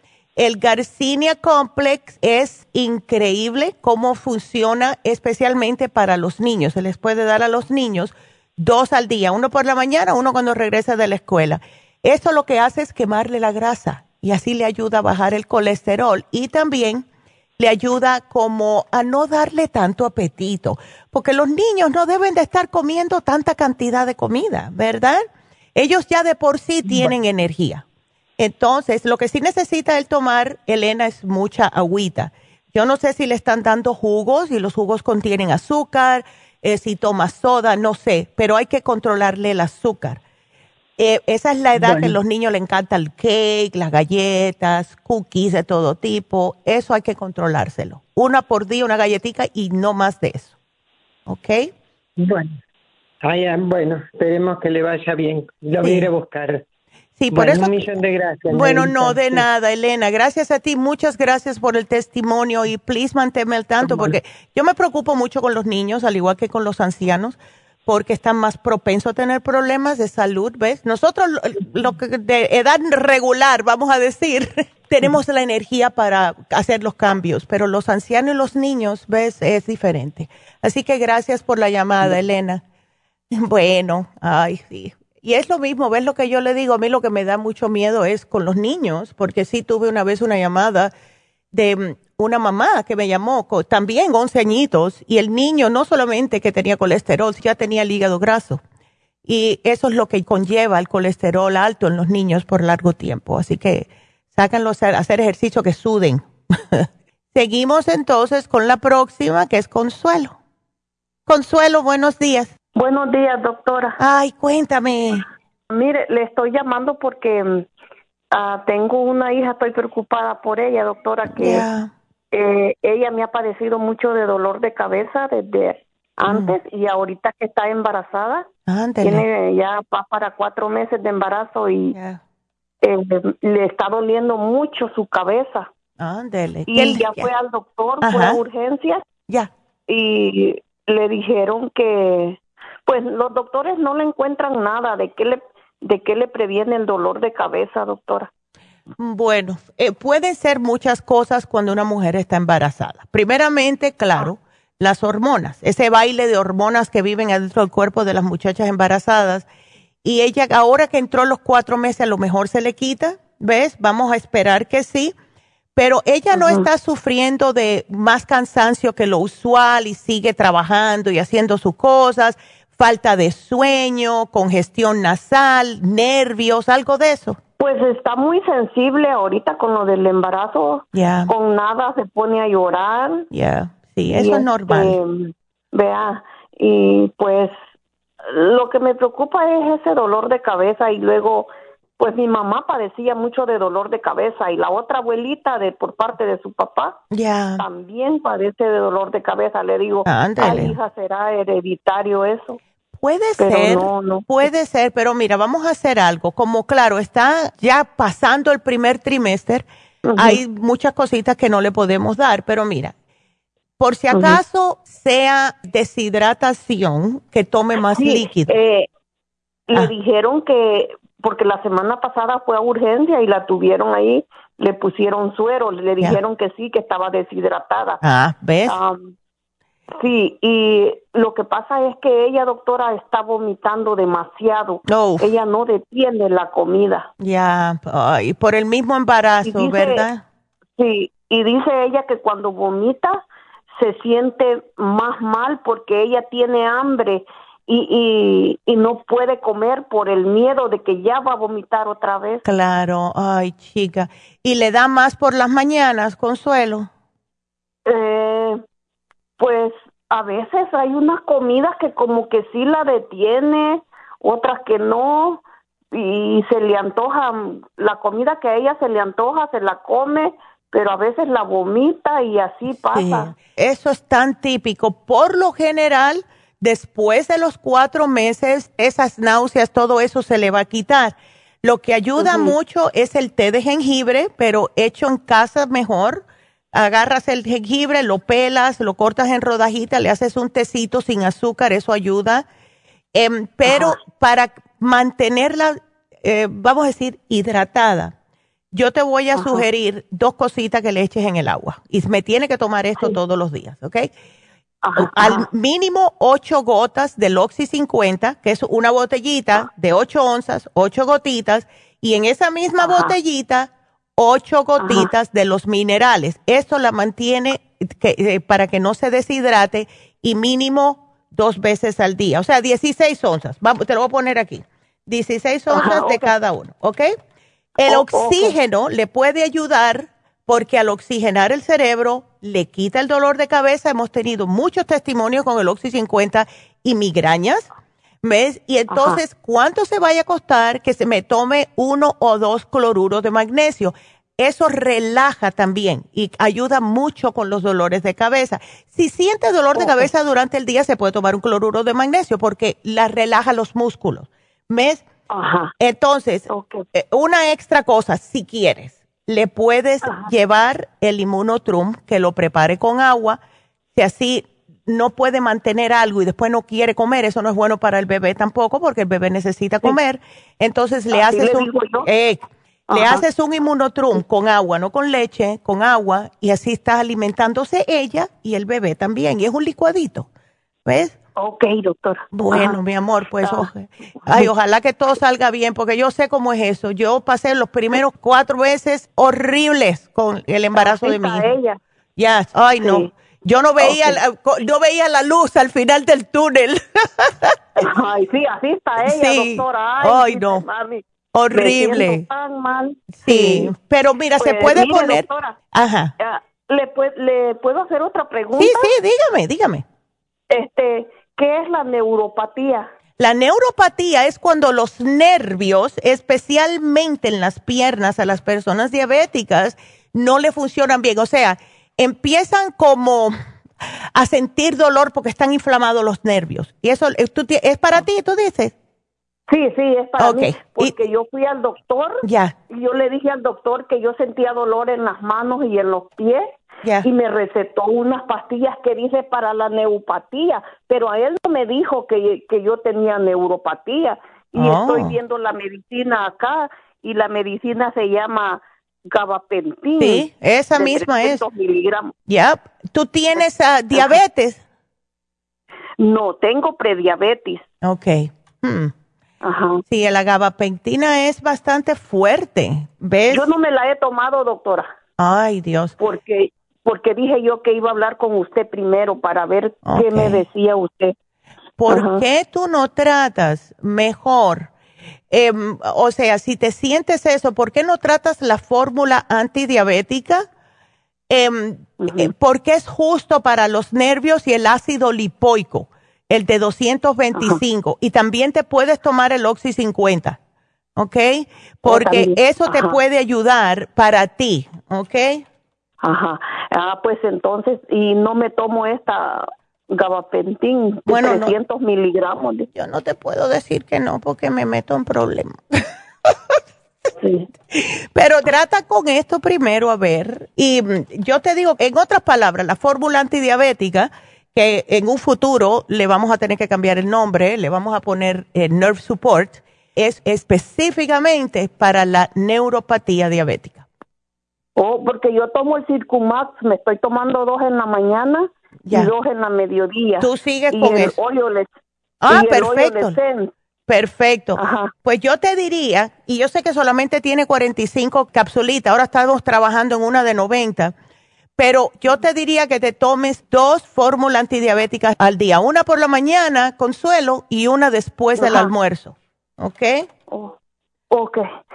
El Garcinia Complex es increíble cómo funciona especialmente para los niños. Se les puede dar a los niños dos al día, uno por la mañana, uno cuando regresa de la escuela. Esto lo que hace es quemarle la grasa y así le ayuda a bajar el colesterol y también le ayuda como a no darle tanto apetito, porque los niños no deben de estar comiendo tanta cantidad de comida, ¿verdad? Ellos ya de por sí tienen bueno. energía. Entonces, lo que sí necesita él tomar, Elena, es mucha agüita. Yo no sé si le están dando jugos y los jugos contienen azúcar, eh, si toma soda, no sé, pero hay que controlarle el azúcar. Eh, esa es la edad bueno. que a los niños le encanta el cake, las galletas, cookies de todo tipo. Eso hay que controlárselo. Una por día, una galletita y no más de eso. ¿Ok? Bueno. Ay, bueno, esperemos que le vaya bien. Lo voy a ir a buscar. Sí, por bueno, eso. Un millón de gracias. Bueno, Elena. no de sí. nada, Elena. Gracias a ti. Muchas gracias por el testimonio y please manténme al tanto bueno. porque yo me preocupo mucho con los niños, al igual que con los ancianos, porque están más propensos a tener problemas de salud, ¿ves? Nosotros, lo que de edad regular, vamos a decir, tenemos la energía para hacer los cambios, pero los ancianos y los niños, ¿ves? Es diferente. Así que gracias por la llamada, Elena. Bueno, ay, sí. Y es lo mismo, ¿ves lo que yo le digo? A mí lo que me da mucho miedo es con los niños, porque sí tuve una vez una llamada de una mamá que me llamó, con, también once añitos, y el niño no solamente que tenía colesterol, ya tenía el hígado graso. Y eso es lo que conlleva el colesterol alto en los niños por largo tiempo. Así que sácanlos a hacer ejercicio que suden. Seguimos entonces con la próxima, que es Consuelo. Consuelo, buenos días. Buenos días, doctora. Ay, cuéntame. Mire, le estoy llamando porque uh, tengo una hija, estoy preocupada por ella, doctora, que yeah. eh, ella me ha padecido mucho de dolor de cabeza desde antes mm. y ahorita que está embarazada, Ándale. tiene ya va para cuatro meses de embarazo y yeah. eh, le está doliendo mucho su cabeza. Ándale. Y ya fue al doctor por la urgencia yeah. y le dijeron que pues los doctores no le encuentran nada de qué le de qué le previene el dolor de cabeza, doctora. Bueno, eh, pueden ser muchas cosas cuando una mujer está embarazada. Primeramente, claro, ah. las hormonas, ese baile de hormonas que viven adentro del cuerpo de las muchachas embarazadas. Y ella, ahora que entró los cuatro meses, a lo mejor se le quita, ¿ves? Vamos a esperar que sí. Pero ella no uh-huh. está sufriendo de más cansancio que lo usual y sigue trabajando y haciendo sus cosas. Falta de sueño, congestión nasal, nervios, algo de eso. Pues está muy sensible ahorita con lo del embarazo. Yeah. Con nada se pone a llorar. Ya, yeah. sí, eso y es normal. Este, vea, y pues lo que me preocupa es ese dolor de cabeza y luego, pues mi mamá padecía mucho de dolor de cabeza y la otra abuelita de por parte de su papá yeah. también padece de dolor de cabeza. Le digo, ay, hija, ¿será hereditario eso? Puede pero ser, no, no. puede ser, pero mira, vamos a hacer algo. Como claro, está ya pasando el primer trimestre, uh-huh. hay muchas cositas que no le podemos dar, pero mira, por si acaso uh-huh. sea deshidratación, que tome más sí, líquido. Eh, le ah. dijeron que, porque la semana pasada fue a urgencia y la tuvieron ahí, le pusieron suero, le dijeron yeah. que sí, que estaba deshidratada. Ah, ¿ves? Um, Sí, y lo que pasa es que ella, doctora, está vomitando demasiado. Oh. Ella no detiene la comida. Ya, yeah. y por el mismo embarazo, dice, ¿verdad? Sí, y dice ella que cuando vomita se siente más mal porque ella tiene hambre y, y, y no puede comer por el miedo de que ya va a vomitar otra vez. Claro, ay, chica. ¿Y le da más por las mañanas, Consuelo? Eh... Pues a veces hay unas comidas que como que sí la detiene, otras que no, y se le antoja, la comida que a ella se le antoja, se la come, pero a veces la vomita y así pasa. Sí, eso es tan típico. Por lo general, después de los cuatro meses, esas náuseas, todo eso se le va a quitar. Lo que ayuda uh-huh. mucho es el té de jengibre, pero hecho en casa mejor. Agarras el jengibre, lo pelas, lo cortas en rodajitas, le haces un tecito sin azúcar, eso ayuda. Eh, pero uh-huh. para mantenerla, eh, vamos a decir, hidratada, yo te voy a uh-huh. sugerir dos cositas que le eches en el agua. Y me tiene que tomar esto sí. todos los días, ¿ok? Uh-huh. Al mínimo ocho gotas del Oxy cincuenta, que es una botellita uh-huh. de ocho onzas, ocho gotitas, y en esa misma uh-huh. botellita, ocho gotitas uh-huh. de los minerales. Esto la mantiene que, eh, para que no se deshidrate y mínimo dos veces al día. O sea, dieciséis onzas. Vamos, te lo voy a poner aquí. dieciséis onzas uh-huh, okay. de cada uno, ¿ok? El oh, oxígeno okay. le puede ayudar porque al oxigenar el cerebro le quita el dolor de cabeza. Hemos tenido muchos testimonios con el Oxy cincuenta y migrañas. ¿Ves? Y entonces, ajá. ¿cuánto se vaya a costar que se me tome uno o dos cloruros de magnesio? Eso relaja también y ayuda mucho con los dolores de cabeza. Si siente dolor okay. de cabeza durante el día, se puede tomar un cloruro de magnesio porque la relaja los músculos. ¿Ves? Ajá. Entonces, okay. una extra cosa, si quieres, le puedes ajá. llevar el Immunotrum, que lo prepare con agua, si así no puede mantener algo y después no quiere comer, eso no es bueno para el bebé tampoco, porque el bebé necesita comer. Entonces le así haces le un eh, le haces un Immunotrum con agua, no con leche, con agua, y así estás alimentándose ella y el bebé también, y es un licuadito, ¿ves? Ok, doctora. Bueno, ajá. mi amor, pues ah. oje, ay, ojalá que todo salga bien, porque yo sé cómo es eso. Yo pasé los primeros cuatro meses horribles con el embarazo así de mi hija. Ella. Ya, yes. Ay, sí. no. Yo no veía, okay. la, no veía la luz al final del túnel. Ay, sí, así está ella, sí. doctora. Ay, Ay no. Mami, horrible. Tan mal. Sí. sí, pero mira, pues, se puede mire, poner. Doctora, ajá. ¿le, ¿Le puedo hacer otra pregunta? Sí, sí, dígame, dígame. Este, ¿qué es la neuropatía? La neuropatía es cuando los nervios, especialmente en las piernas a las personas diabéticas, no le funcionan bien. O sea, empiezan como a sentir dolor porque están inflamados los nervios. ¿Y eso tú, es para ti, tú dices? Sí, sí, es para okay. mí. Porque y, yo fui al doctor ya. y yo le dije al doctor que yo sentía dolor en las manos y en los pies. Yeah. Y me recetó unas pastillas que dice para la neuropatía, pero a él no me dijo que, que yo tenía neuropatía. Y oh. estoy viendo la medicina acá, y la medicina se llama gabapentin. Sí, esa misma es. miligramos. Ya, ¿tú tienes uh, diabetes? No, tengo prediabetes. Ok. Hmm. Ajá. Sí, la gabapentina es bastante fuerte, ¿ves? Yo no me la he tomado, doctora. Ay, Dios. Porque porque dije yo que iba a hablar con usted primero para ver okay. qué me decía usted. ¿Por Ajá. qué tú no tratas mejor? Eh, o sea, si te sientes eso, ¿por qué no tratas la fórmula antidiabética? Eh, uh-huh. eh, porque es justo para los nervios y el ácido lipoico, el de doscientos veinticinco. Uh-huh. Y también te puedes tomar el Oxy cincuenta, ¿ok? Porque eso te Ajá. puede ayudar para ti, ¿ok? Ajá. Ah, pues entonces, y no me tomo esta gabapentin de bueno, trescientos no, miligramos. De... Yo no te puedo decir que no porque me meto en problemas. Sí. Pero trata con esto primero a ver. Y yo te digo, en otras palabras, la fórmula antidiabética, que en un futuro le vamos a tener que cambiar el nombre, le vamos a poner eh, Nerve Support, es específicamente para la neuropatía diabética. Oh, porque yo tomo el Circumax, me estoy tomando dos en la mañana ya. y dos en la mediodía. Tú sigues y con el eso. Oyoles, ah, y perfecto. El Oyoles perfecto. Ajá. Pues yo te diría, y yo sé que solamente tiene cuarenta y cinco capsulitas, ahora estamos trabajando en una de noventa, pero yo te diría que te tomes dos fórmulas antidiabéticas al día, una por la mañana, Consuelo, y una después Ajá. del almuerzo. ¿Ok? Oh. Ok.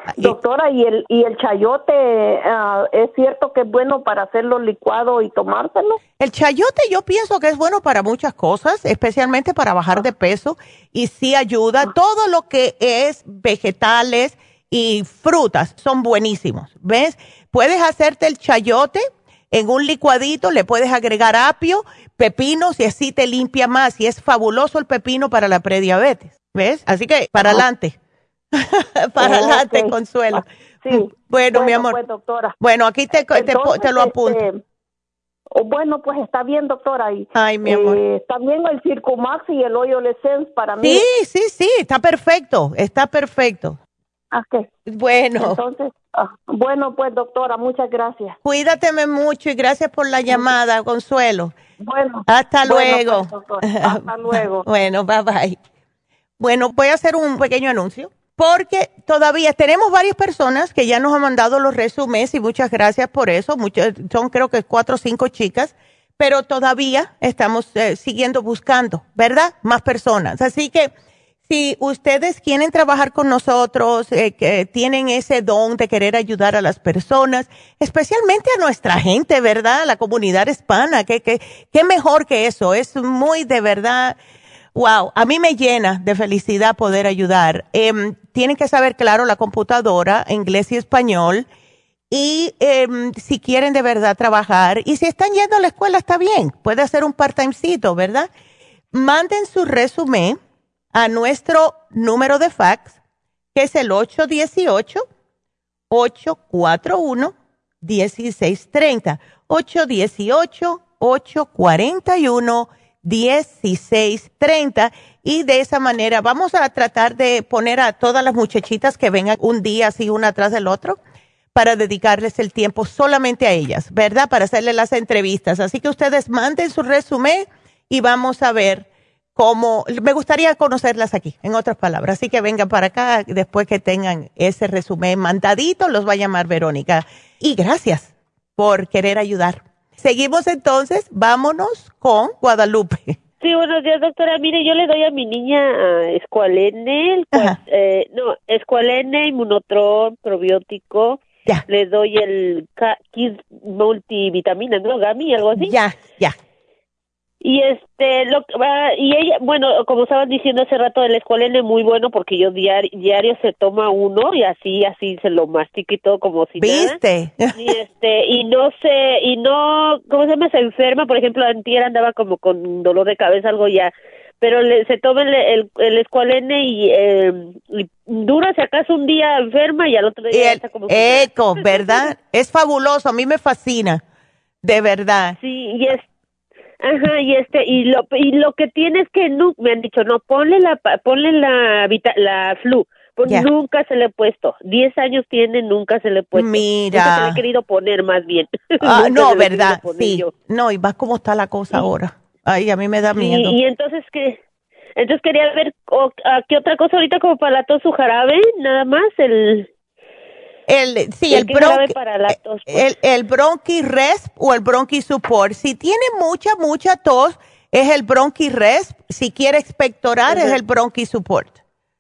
Doctora, ¿y el y el chayote uh, es cierto que es bueno para hacerlo licuado y tomárselo? El chayote yo pienso que es bueno para muchas cosas, especialmente para bajar de peso, y sí ayuda. Todo lo que es vegetales y frutas son buenísimos, ¿ves? Puedes hacerte el chayote en un licuadito, le puedes agregar apio, pepinos y así te limpia más. Y es fabuloso el pepino para la prediabetes, ¿ves? Así que para adelante. Para adelante, okay. Consuelo. Sí. Bueno, bueno, mi amor. Pues, doctora. Bueno, aquí te, te, Entonces, te lo apunto. Este, bueno, pues está bien, doctora. Y, Ay, mi amor. Eh, también el Circumax y el Oil Essence para mí. Sí, sí, sí, está perfecto, está perfecto. Okay. Bueno. Entonces, ah, bueno, pues, doctora, muchas gracias. Cuídateme mucho y gracias por la llamada, Consuelo. Bueno. Hasta bueno, luego. Pues, doctora, hasta luego. Bueno, bye bye. Bueno, voy a hacer un pequeño anuncio. Porque todavía tenemos varias personas que ya nos han mandado los resúmenes y muchas gracias por eso. Muchas, son creo que cuatro o cinco chicas, pero todavía estamos eh, siguiendo buscando, ¿verdad? Más personas. Así que si ustedes quieren trabajar con nosotros, eh, que tienen ese don de querer ayudar a las personas, especialmente a nuestra gente, ¿verdad? La comunidad hispana, que, que, qué mejor que eso. Es muy de verdad. Wow, a mí me llena de felicidad poder ayudar. Eh, tienen que saber, claro, la computadora, inglés y español. Y eh, si quieren de verdad trabajar, y si están yendo a la escuela, está bien. Puede hacer un part-timecito, ¿verdad? Manden su resumen a nuestro número de fax, que es el ocho uno ocho, ocho cuatro uno, uno seis tres cero. ocho uno ocho, ocho cuatro uno, dieciséis treinta, y de esa manera vamos a tratar de poner a todas las muchachitas que vengan un día así una atrás del otro para dedicarles el tiempo solamente a ellas, ¿verdad? Para hacerles las entrevistas. Así que ustedes manden su resumen y vamos a ver cómo, me gustaría conocerlas aquí, en otras palabras. Así que vengan para acá después que tengan ese resumen mandadito, los va a llamar Verónica. Y gracias por querer ayudar. Seguimos entonces, vámonos con Guadalupe. Sí, buenos días, doctora. Mire, yo le doy a mi niña uh, Escualene, eh, no, Escualene, Inmunotron, probiótico. Ya. Le doy el Kids multivitamina, ¿no? Gami, algo así. Ya, ya. Y este, lo, uh, y ella, bueno, como estaban diciendo hace rato, el Escualene muy bueno porque yo diario, diario se toma uno y así, así se lo mastica y todo como si ¿Viste? nada. Y este, y no sé, y no, ¿cómo se llama? Se enferma, por ejemplo, antier andaba como con dolor de cabeza, algo ya, pero le, se toma el, el, el Escualene y, eh, y dura si acaso un día enferma y al otro día el, está como... Eco, ¿verdad? Es fabuloso, a mí me fascina, de verdad. Sí, y es Ajá, y este y lo y lo que tiene es que no, me han dicho, no, ponle la ponle la la flu, pues yeah. Nunca se le he puesto. Diez años tiene, nunca se le he puesto. Mira. Nunca se le he querido poner, más bien. Ah, no, verdad, sí. Yo. No, y va como está la cosa sí. Ahora. Ay, a mí me da miedo. Sí, y entonces que entonces quería ver o, a, qué otra cosa ahorita como para la tos, su jarabe, nada más el El, sí, el, bronqui, para la tos, pues. el, el Bronchi Resp o el Bronchi Support. Si tiene mucha, mucha tos, es el Bronchi Resp. Si quiere expectorar, uh-huh. es el Bronchi Support.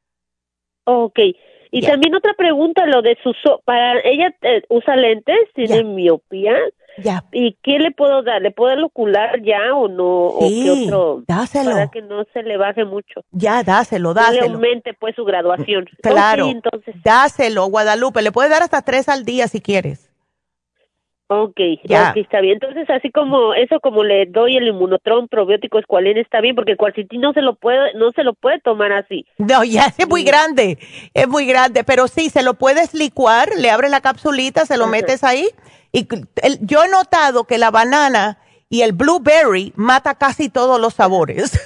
Ok. Y yeah. también otra pregunta, lo de su... So para ella eh, usa lentes, tiene yeah. miopía. Ya. ¿Y qué le puedo dar? ¿Le puedo dar el ocular ya o no? Sí, ¿o qué otro? Dáselo. Para que no se le baje mucho. Ya, dáselo, dáselo. No le aumente pues su graduación. Claro, okay, entonces. Dáselo, Guadalupe. Le puedes dar hasta tres al día si quieres. Ok, ya. Okay, está bien. Entonces, así como eso, como le doy el Inmunotron probiótico Escualene, está bien, porque el Cuarcitín no se lo puede, no se lo puede tomar así. No, ya es muy grande, es muy grande, pero sí, se lo puedes licuar, le abres la capsulita, se lo uh-huh. metes ahí, y el, yo he notado que la banana y el blueberry mata casi todos los sabores.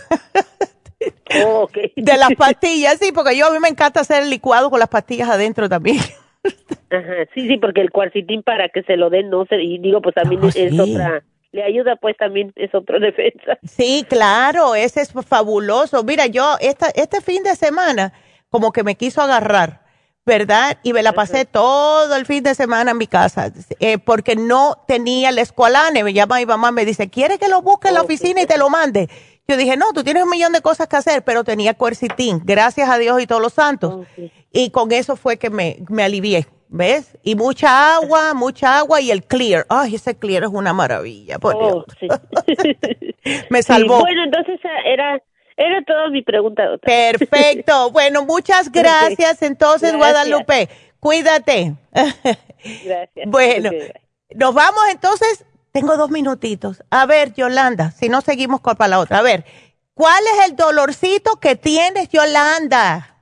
Oh, okay. De las pastillas, sí, porque yo a mí me encanta hacer el licuado con las pastillas adentro también. Ajá, sí, sí, porque el Cuarcitín para que se lo den, no sé, y digo, pues también oh, es, sí. es otra, le ayuda pues también, es otra defensa. Sí, claro, ese es fabuloso. Mira, yo esta, este fin de semana como que me quiso agarrar, ¿verdad? Y me la pasé Ajá. todo el fin de semana en mi casa, eh, porque no tenía el Escualane. Me llama mi mamá, me dice, ¿quiere que lo busque en la oficina y te lo mande? Yo Yo dije, no, tú tienes un millón de cosas que hacer, pero tenía quercetin, gracias a Dios y todos los santos. Okay. Y con eso fue que me, me alivié, ¿ves? Y mucha agua, mucha agua y el clear. Ay, ese clear es una maravilla, por oh, Dios. Sí. Me salvó. Sí, bueno, entonces era... Era toda mi pregunta, doctora. Perfecto. Bueno, muchas gracias. Entonces, gracias. Guadalupe, cuídate. Gracias. Bueno, okay. Nos vamos entonces. Tengo dos minutitos. A ver, Yolanda, si no seguimos con para la otra. A ver, ¿cuál es el dolorcito que tienes, Yolanda?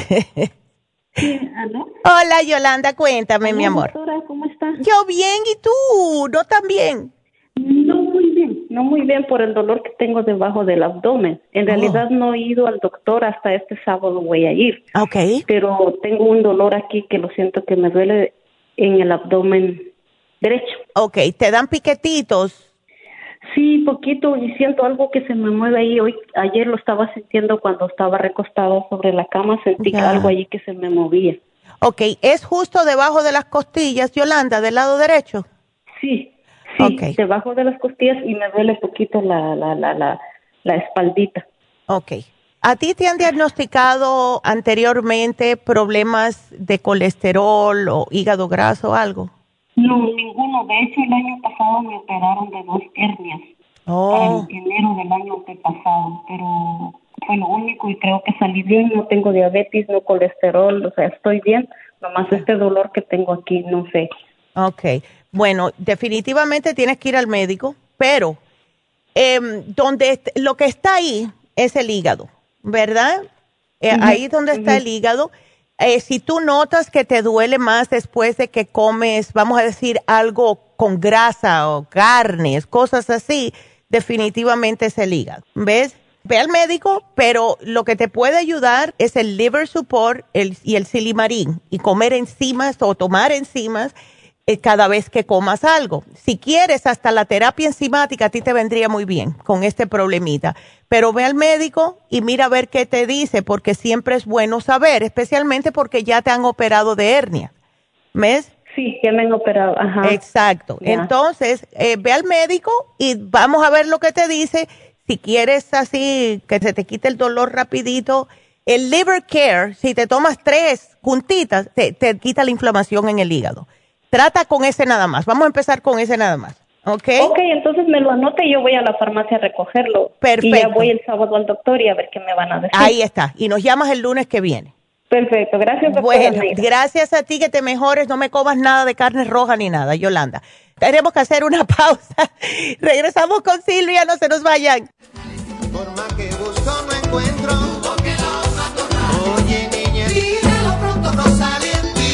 Sí, ¿aló? Hola, Yolanda, cuéntame, Hola, mi amor. Doctora, ¿cómo estás? Yo bien, ¿y tú? ¿No tan bien? No muy bien, no muy bien por el dolor que tengo debajo del abdomen. En realidad oh. no he ido al doctor hasta este sábado, voy a ir. Okay. Pero tengo un dolor aquí que lo siento que me duele en el abdomen derecho. Okay, ¿te dan piquetitos? Sí, poquito, y siento algo que se me mueve ahí. Hoy, ayer lo estaba sintiendo cuando estaba recostado sobre la cama, sentí yeah. algo allí que se me movía. Okay, ¿es justo debajo de las costillas, Yolanda, del lado derecho? Sí. Sí, okay. Debajo de las costillas y me duele poquito la, la, la, la, la espaldita. Ok. ¿A ti te han diagnosticado anteriormente problemas de colesterol o hígado graso o algo? No, ninguno. De hecho, el año pasado me operaron de dos hernias. Oh. En enero del año antepasado, pero fue lo único y creo que salí bien. No tengo diabetes, no colesterol, o sea, estoy bien. Nomás este dolor que tengo aquí, no sé. Ok. Bueno, definitivamente tienes que ir al médico, pero eh, donde lo que está ahí es el hígado, ¿verdad? Eh, uh-huh. Ahí donde está uh-huh. el hígado. Eh, si tú notas que te duele más después de que comes, vamos a decir, algo con grasa o carnes, cosas así, definitivamente es el hígado, ¿ves? Ve al médico, pero lo que te puede ayudar es el liver support el, y el silimarín, y comer enzimas o tomar enzimas cada vez que comas algo. Si quieres, hasta la terapia enzimática a ti te vendría muy bien con este problemita. Pero ve al médico y mira a ver qué te dice, porque siempre es bueno saber, especialmente porque ya te han operado de hernia. ¿Ves? Sí, ya me han operado. Ajá. Exacto. Ya. Entonces, eh, ve al médico y vamos a ver lo que te dice. Si quieres así, que se te quite el dolor rapidito, el Liver Care, si te tomas tres juntitas, te, te quita la inflamación en el hígado. Trata con ese nada más. Vamos a empezar con ese nada más. ¿Ok? Ok, entonces me lo anote y yo voy a la farmacia a recogerlo. Perfecto. Y ya voy el sábado al doctor y a ver qué me van a decir. Ahí está. Y nos llamas el lunes que viene. Perfecto. Gracias, doctora. Bueno, gracias a ti, que te mejores. No me comas nada de carne roja ni nada, Yolanda. Tenemos que hacer una pausa. Regresamos con Silvia. No se nos vayan. Por más que busco no encuentro. Oye, niña, dímelo pronto, Rosalía.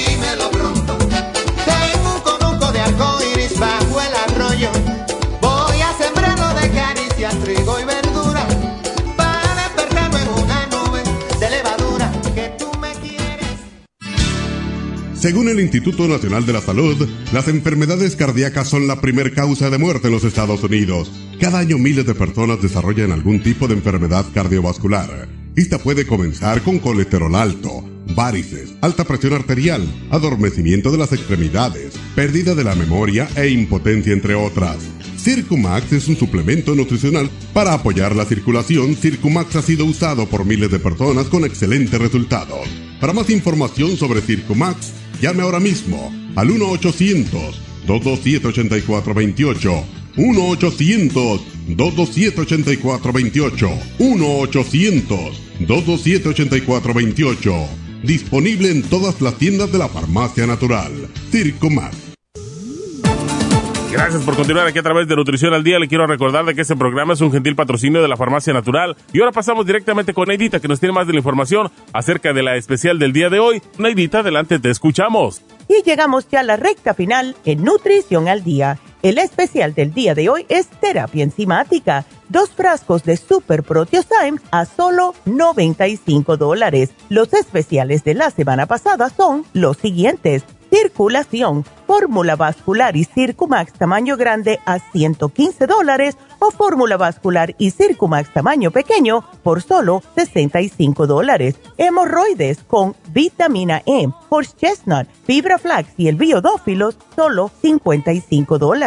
Bajo el arroyo voy a sembrarlo de caricias, trigo y verdura, para despertarme en una nube de levadura que tú me quieres. Según el Instituto Nacional de la Salud, las enfermedades cardíacas son la primer causa de muerte en los Estados Unidos. Cada año miles de personas desarrollan algún tipo de enfermedad cardiovascular. Esta puede comenzar con colesterol alto, varices, alta presión arterial, adormecimiento de las extremidades, pérdida de la memoria e impotencia, entre otras. Circumax es un suplemento nutricional para apoyar la circulación. Circumax ha sido usado por miles de personas con excelentes resultados. Para más información sobre Circumax, llame ahora mismo al uno ochocientos, dos dos siete, ocho cuatro dos ocho. uno ochocientos, dos dos siete, ocho cuatro dos ocho. uno ochocientos, dos dos siete, ocho cuatro dos ocho. Disponible en todas las tiendas de la Farmacia Natural. Circumax. Gracias por continuar aquí a través de Nutrición al Día. Le quiero recordar de que este programa es un gentil patrocinio de la Farmacia Natural. Y ahora pasamos directamente con Neidita, que nos tiene más de la información acerca de la especial del día de hoy. Neidita, adelante, te escuchamos. Y llegamos ya a la recta final en Nutrición al Día. El especial del día de hoy es terapia enzimática. Dos frascos de Super Proteosymes a solo noventa y cinco dólares. Los especiales de la semana pasada son los siguientes: circulación, fórmula vascular y Circumax tamaño grande a ciento quince dólares o fórmula vascular y Circumax tamaño pequeño por solo sesenta y cinco dólares. Hemorroides con vitamina E, horse chestnut, fibra flax y el biodófilos, solo cincuenta y cinco dólares.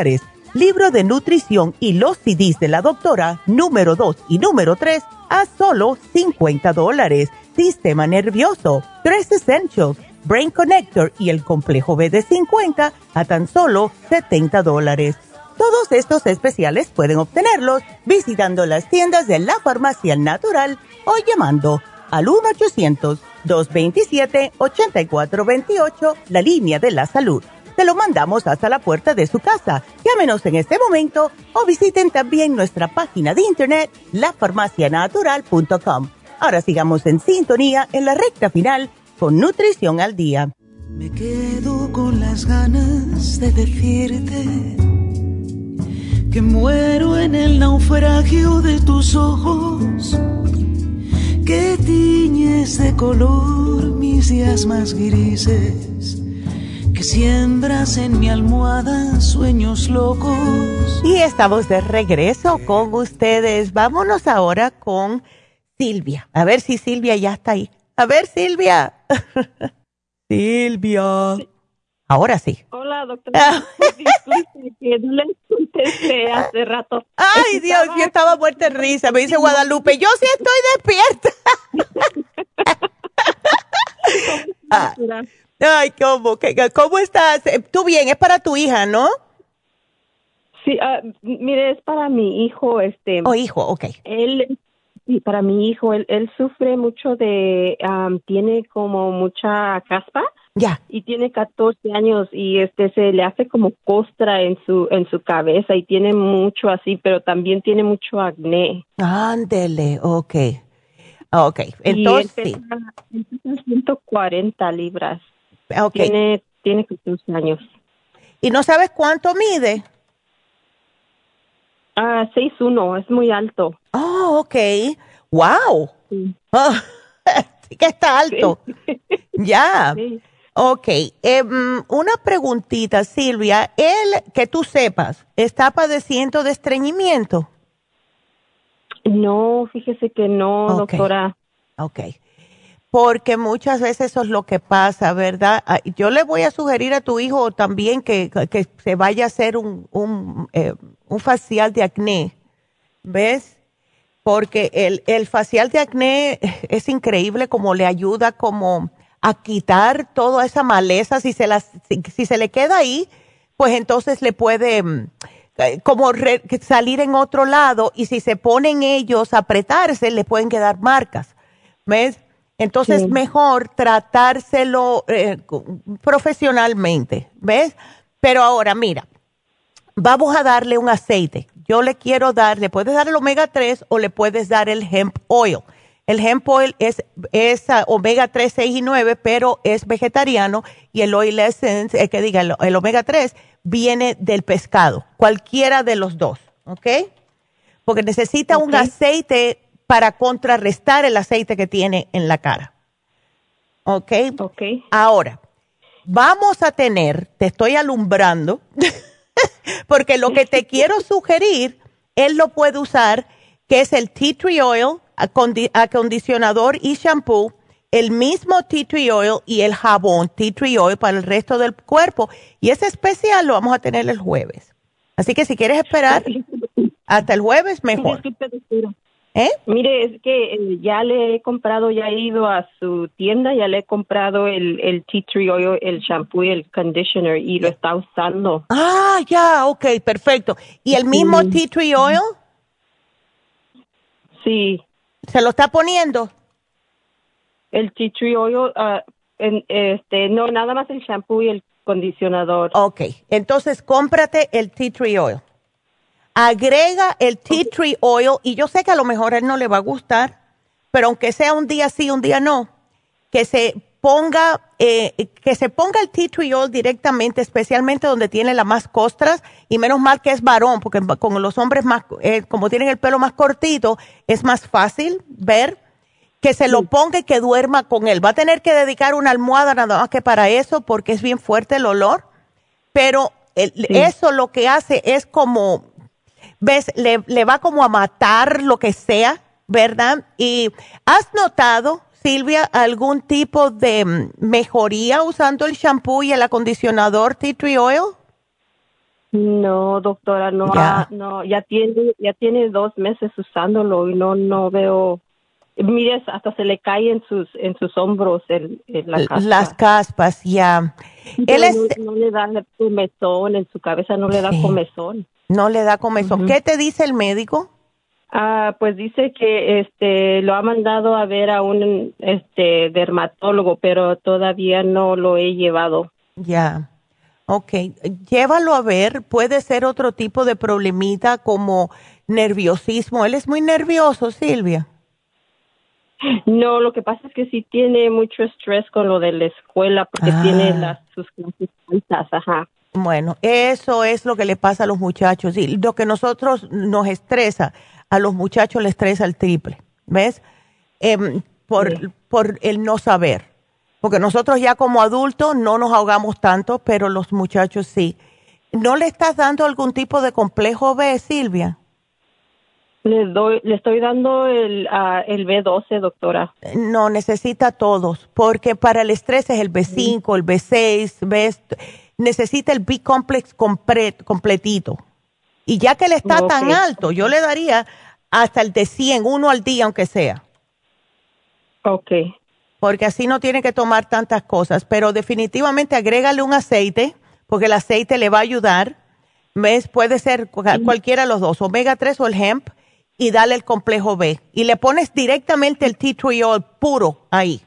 libro de nutrición y los C Ds de la doctora número dos y número tres a solo cincuenta dólares. Sistema nervioso, tres Essentials, Brain Connector y el complejo B de cincuenta a tan solo setenta dólares. Todos estos especiales pueden obtenerlos visitando las tiendas de la Farmacia Natural o llamando al uno ochocientos, dos veintisiete, ochenta y cuatro veintiocho, la línea de la salud. Se lo mandamos hasta la puerta de su casa. Llámenos en este momento o visiten también nuestra página de internet, la farmacia natural punto com. Ahora sigamos en sintonía en la recta final con Nutrición al Día. Me quedo con las ganas de decirte que muero en el naufragio de tus ojos, que tiñes de color mis días más grises, que siembras en mi almohada sueños locos. Y estamos de regreso con ustedes. Vámonos ahora con Silvia. A ver si Silvia ya está ahí. A ver, Silvia. Silvia. Sí. Ahora sí. Hola, doctora. Disculpe que no le contesté hace rato. Ay, estaba... Dios, yo estaba muerta de risa. Me dice Guadalupe, yo sí estoy despierta. ah. Ay, ¿cómo? ¿Cómo estás? Tú bien, es para tu hija, ¿no? Sí, uh, mire, es para mi hijo. este. Oh, hijo, ok. Él, sí, para mi hijo, él, él sufre mucho de, um, tiene como mucha caspa. Ya. Y tiene catorce años y este se le hace como costra en su en su cabeza y tiene mucho así, pero también tiene mucho acné. Ándele, okay. Okay. Entonces, y él pesa, él pesa ciento cuarenta libras. Okay. Tiene tiene catorce años. ¿Y no sabes cuánto mide? Ah, seis uno, es muy alto. Oh, okay. Wow. Sí. Oh, sí que está alto. Sí. Ya. Sí. Ok, eh, una preguntita, Silvia. Él, que tú sepas, ¿está padeciendo de estreñimiento? No, fíjese que no, okay. Doctora. Ok, porque muchas veces eso es lo que pasa, ¿verdad? Yo le voy a sugerir a tu hijo también que, que se vaya a hacer un, un, eh, un facial de acné, ¿ves? Porque el, el facial de acné es increíble como le ayuda como a quitar toda esa maleza. Si se, las, si, si se le queda ahí, pues entonces le puede eh, como re, salir en otro lado, y si se ponen ellos a apretarse, le pueden quedar marcas, ¿ves? Entonces, sí. Mejor tratárselo eh, profesionalmente, ¿ves? Pero ahora, mira, vamos a darle un aceite. Yo le quiero dar, le puedes dar el omega tres o le puedes dar el hemp oil. El hemp oil es, es uh, omega tres, seis y nueve, pero es vegetariano, y el oil essence, eh, que diga, el, el omega tres viene del pescado, cualquiera de los dos, ¿ok? Porque necesita okay. un aceite para contrarrestar el aceite que tiene en la cara, ¿ok? Ok. Ahora, vamos a tener, te estoy alumbrando, porque lo que te quiero sugerir, él lo puede usar, que es el tea tree oil, acondicionador y shampoo, el mismo tea tree oil y el jabón tea tree oil para el resto del cuerpo. Y ese especial lo vamos a tener el jueves. Así que si quieres esperar hasta el jueves, mejor. ¿Eh? Mire, es que eh, ya le he comprado, ya he ido a su tienda, ya le he comprado el, el tea tree oil, el shampoo y el conditioner, y lo está usando. Ah, ya, ok, perfecto. ¿Y el mismo sí. tea tree oil? Sí. ¿Se lo está poniendo? El tea tree oil, uh, en, este, no, nada más el shampoo y el condicionador. Ok, entonces cómprate el tea tree oil. Agrega el tea tree oil, y yo sé que a lo mejor a él no le va a gustar, pero aunque sea un día sí, un día no, que se ponga, eh, que se ponga el tea tree oil directamente, especialmente donde tiene las más costras, y menos mal que es varón, porque con los hombres más, eh, como tienen el pelo más cortito, es más fácil ver, que se lo ponga y que duerma con él. Va a tener que dedicar una almohada nada más que para eso, porque es bien fuerte el olor, pero el, sí. eso lo que hace es como, ves, le, le va como a matar lo que sea, ¿verdad? Y ¿has notado, Silvia, algún tipo de mejoría usando el shampoo y el acondicionador tea tree oil? No, doctora, no, Ya. ha- no, ya tiene, ya tiene dos meses usándolo y no, no veo. Mire, hasta se le cae en sus, en sus hombros el, el- la caspa. Las caspas, ya. Pero Él es, no, no le da comezón en su cabeza, no le da Sí. comezón. no le da comezón. ¿Qué te dice el médico? Ah, pues dice que este lo ha mandado a ver a un este dermatólogo, pero todavía no lo he llevado. Ya. Ok, llévalo a ver. Puede ser otro tipo de problemita como nerviosismo. Él es muy nervioso, Silvia. No, lo que pasa es que sí tiene mucho estrés con lo de la escuela porque Ah. tiene las sus clases altas, ajá. Bueno, eso es lo que le pasa a los muchachos. Y lo que nosotros nos estresa, a los muchachos les estresa el triple. ¿Ves? Em, por, por el no saber. Porque nosotros ya como adultos no nos ahogamos tanto, pero los muchachos sí. ¿No le estás dando algún tipo de complejo B, Silvia? Le doy, le estoy dando el ah, el B doce, doctora. No, necesita todos, porque para el estrés es el B cinco, el B seis, ¿ves? Necesita el B-complex compre- completito. Y ya que le está Ok. tan alto, yo le daría hasta el de cien, uno al día aunque sea. Ok. Porque así no tiene que tomar tantas cosas, pero definitivamente agrégale un aceite, porque el aceite le va a ayudar. ¿Ves? Puede ser cu- cualquiera de los dos, omega tres o el hemp, y dale el complejo B. Y le pones directamente el tea tree oil puro ahí.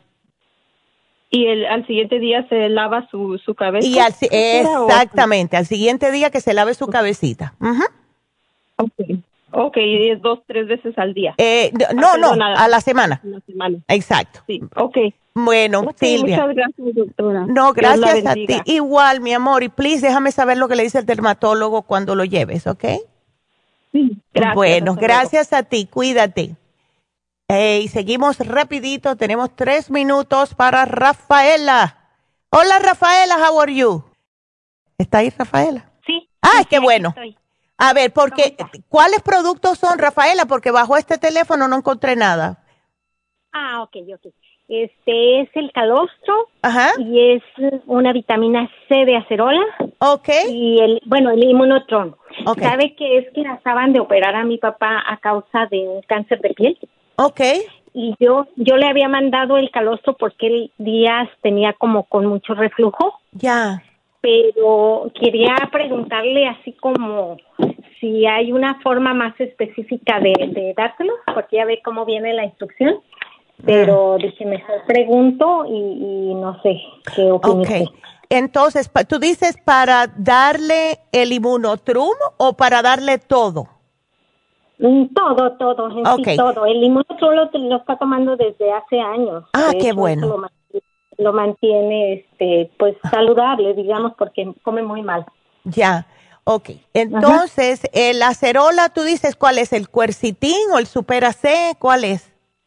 Y el, al siguiente día se lava su, su cabeza. Y al, si- doctora, o- exactamente, al siguiente día que se lave su cabecita. Ujú. Okay. Ok, y es dos, tres veces al día. Eh, no, Ah, no, perdona, a la semana. una semana. Exacto. Sí, ok. Bueno, Ok, Silvia. muchas gracias, doctora. No, Dios la gracias a ti. bendiga. Igual, mi amor. Y please, déjame saber lo que le dice el dermatólogo cuando lo lleves, ¿ok? Sí, gracias. Bueno, hasta gracias a ti. Cuídate. Y seguimos rapidito. Tenemos tres minutos para Rafaela. Hola, Rafaela. How are you? ¿Está ahí, Rafaela? Sí. Ay, sí, qué aquí bueno. estoy. A ver, porque ¿cuáles productos son, Rafaela? Porque bajo este teléfono no encontré nada. Ah, ok, ok. Este es el calostro. Ajá. Y es una vitamina C de acerola. Ok. Y el, bueno, el inmunotron. Ok. ¿Sabe que es que acaban de operar a mi papá a causa de un cáncer de piel? Ok. Y yo, yo le había mandado el calostro porque él días tenía como con mucho reflujo. Ya. Pero quería preguntarle así como si hay una forma más específica de, de dárselo, porque ya ve cómo viene la instrucción. Pero dije, mejor pregunto y, y no sé qué opina usted. Ok. Entonces, pa- ¿tú dices para darle el inmunotrum o para darle todo? Mm, Todo, todo, en Ok. sí, todo. El inmunotrum lo, lo está tomando desde hace años. Ah, De qué hecho, bueno. Lo mantiene, lo mantiene, este, pues saludable, digamos, porque come muy mal. Ya. Ok. Entonces, el acerola, ¿tú dices cuál es? ¿El cuercitín o el super C? ¿Cuál es?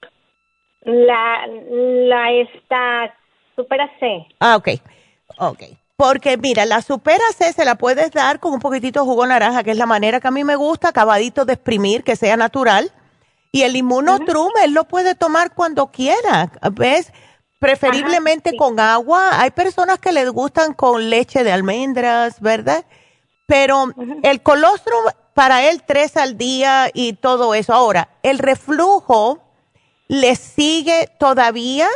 La, la esta Supera C. Ah, ok. Ok. Porque mira, la Supera C se la puedes dar con un poquitito de jugo naranja, que es la manera que a mí me gusta, acabadito de exprimir, que sea natural. Y el inmunotrum, él lo puede tomar cuando quiera, ¿ves? Preferiblemente Ajá, sí. con agua. Hay personas que les gustan con leche de almendras, ¿verdad? Pero el colostrum, para él, tres al día y todo eso. Ahora, ¿el reflujo le sigue todavía?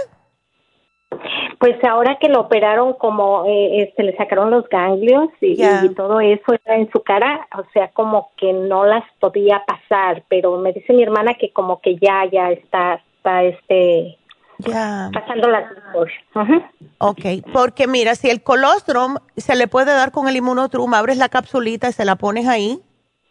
Pues ahora que lo operaron, como eh, eh, se le sacaron los ganglios y, Ya. y todo eso era en su cara, o sea, como que no las podía pasar, pero me dice mi hermana que como que ya, ya está, está este, Ya. pasando las cosas. Ajá. Ok, porque mira, si el colostrum se le puede dar con el inmunotrum, abres la capsulita y se la pones ahí.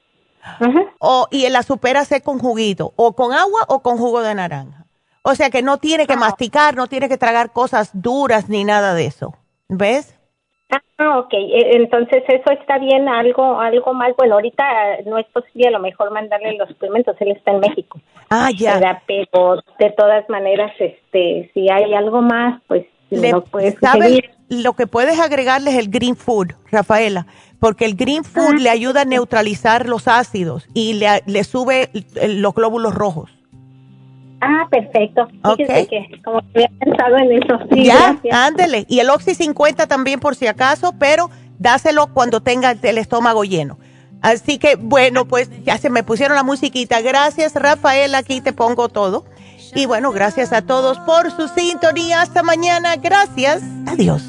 O, y la supera C con juguito, o con agua o con jugo de naranja. O sea que no tiene que masticar, no tiene que tragar cosas duras ni nada de eso. ¿Ves? Ah, ok. E- Entonces eso está bien, algo algo más. Bueno, ahorita no es posible a lo mejor mandarle los suplementos, él está en México. Ah, ya. ¿Verdad? Pero de todas maneras, este, si hay algo más, pues si Le- nos puedes ¿Sabes? sugerir. Lo que puedes agregarle es el green food, Rafaela, porque el green food le ayuda a neutralizar los ácidos y le, le sube el- los glóbulos rojos. Ah, perfecto. Fíjese Ok. que como que había pensado en eso. Sí, Ya, gracias. ándele. Y el Oxy cincuenta también por si acaso, pero dáselo cuando tenga el estómago lleno. Así que, bueno, pues ya se me pusieron la musiquita. Gracias, Rafael, aquí te pongo todo. Y bueno, gracias a todos por su sintonía. Hasta mañana. Gracias. Adiós.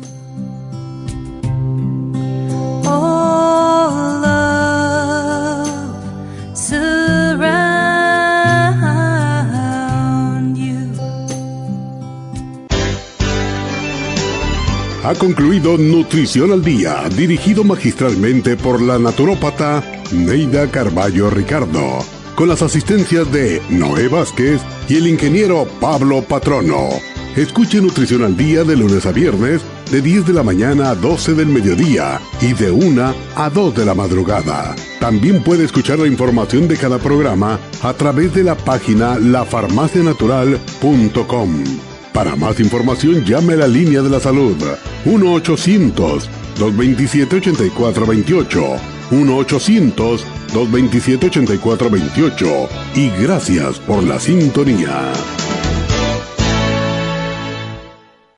All love surround you. Ha concluido Nutrición al Día, dirigido magistralmente por la naturópata Neida Carballo Ricardo, con las asistencias de Noé Vázquez y el ingeniero Pablo Patrono. Escuche Nutrición al Día de lunes a viernes, de diez de la mañana a doce del mediodía y de una a dos de la madrugada. También puede escuchar la información de cada programa a través de la página la farmacia natural punto com. Para más información, llame a la línea de la salud uno ochocientos, dos veintisiete, ochenta y cuatro veintiocho, uno ochocientos, dos veintisiete, ochenta y cuatro veintiocho, y gracias por la sintonía.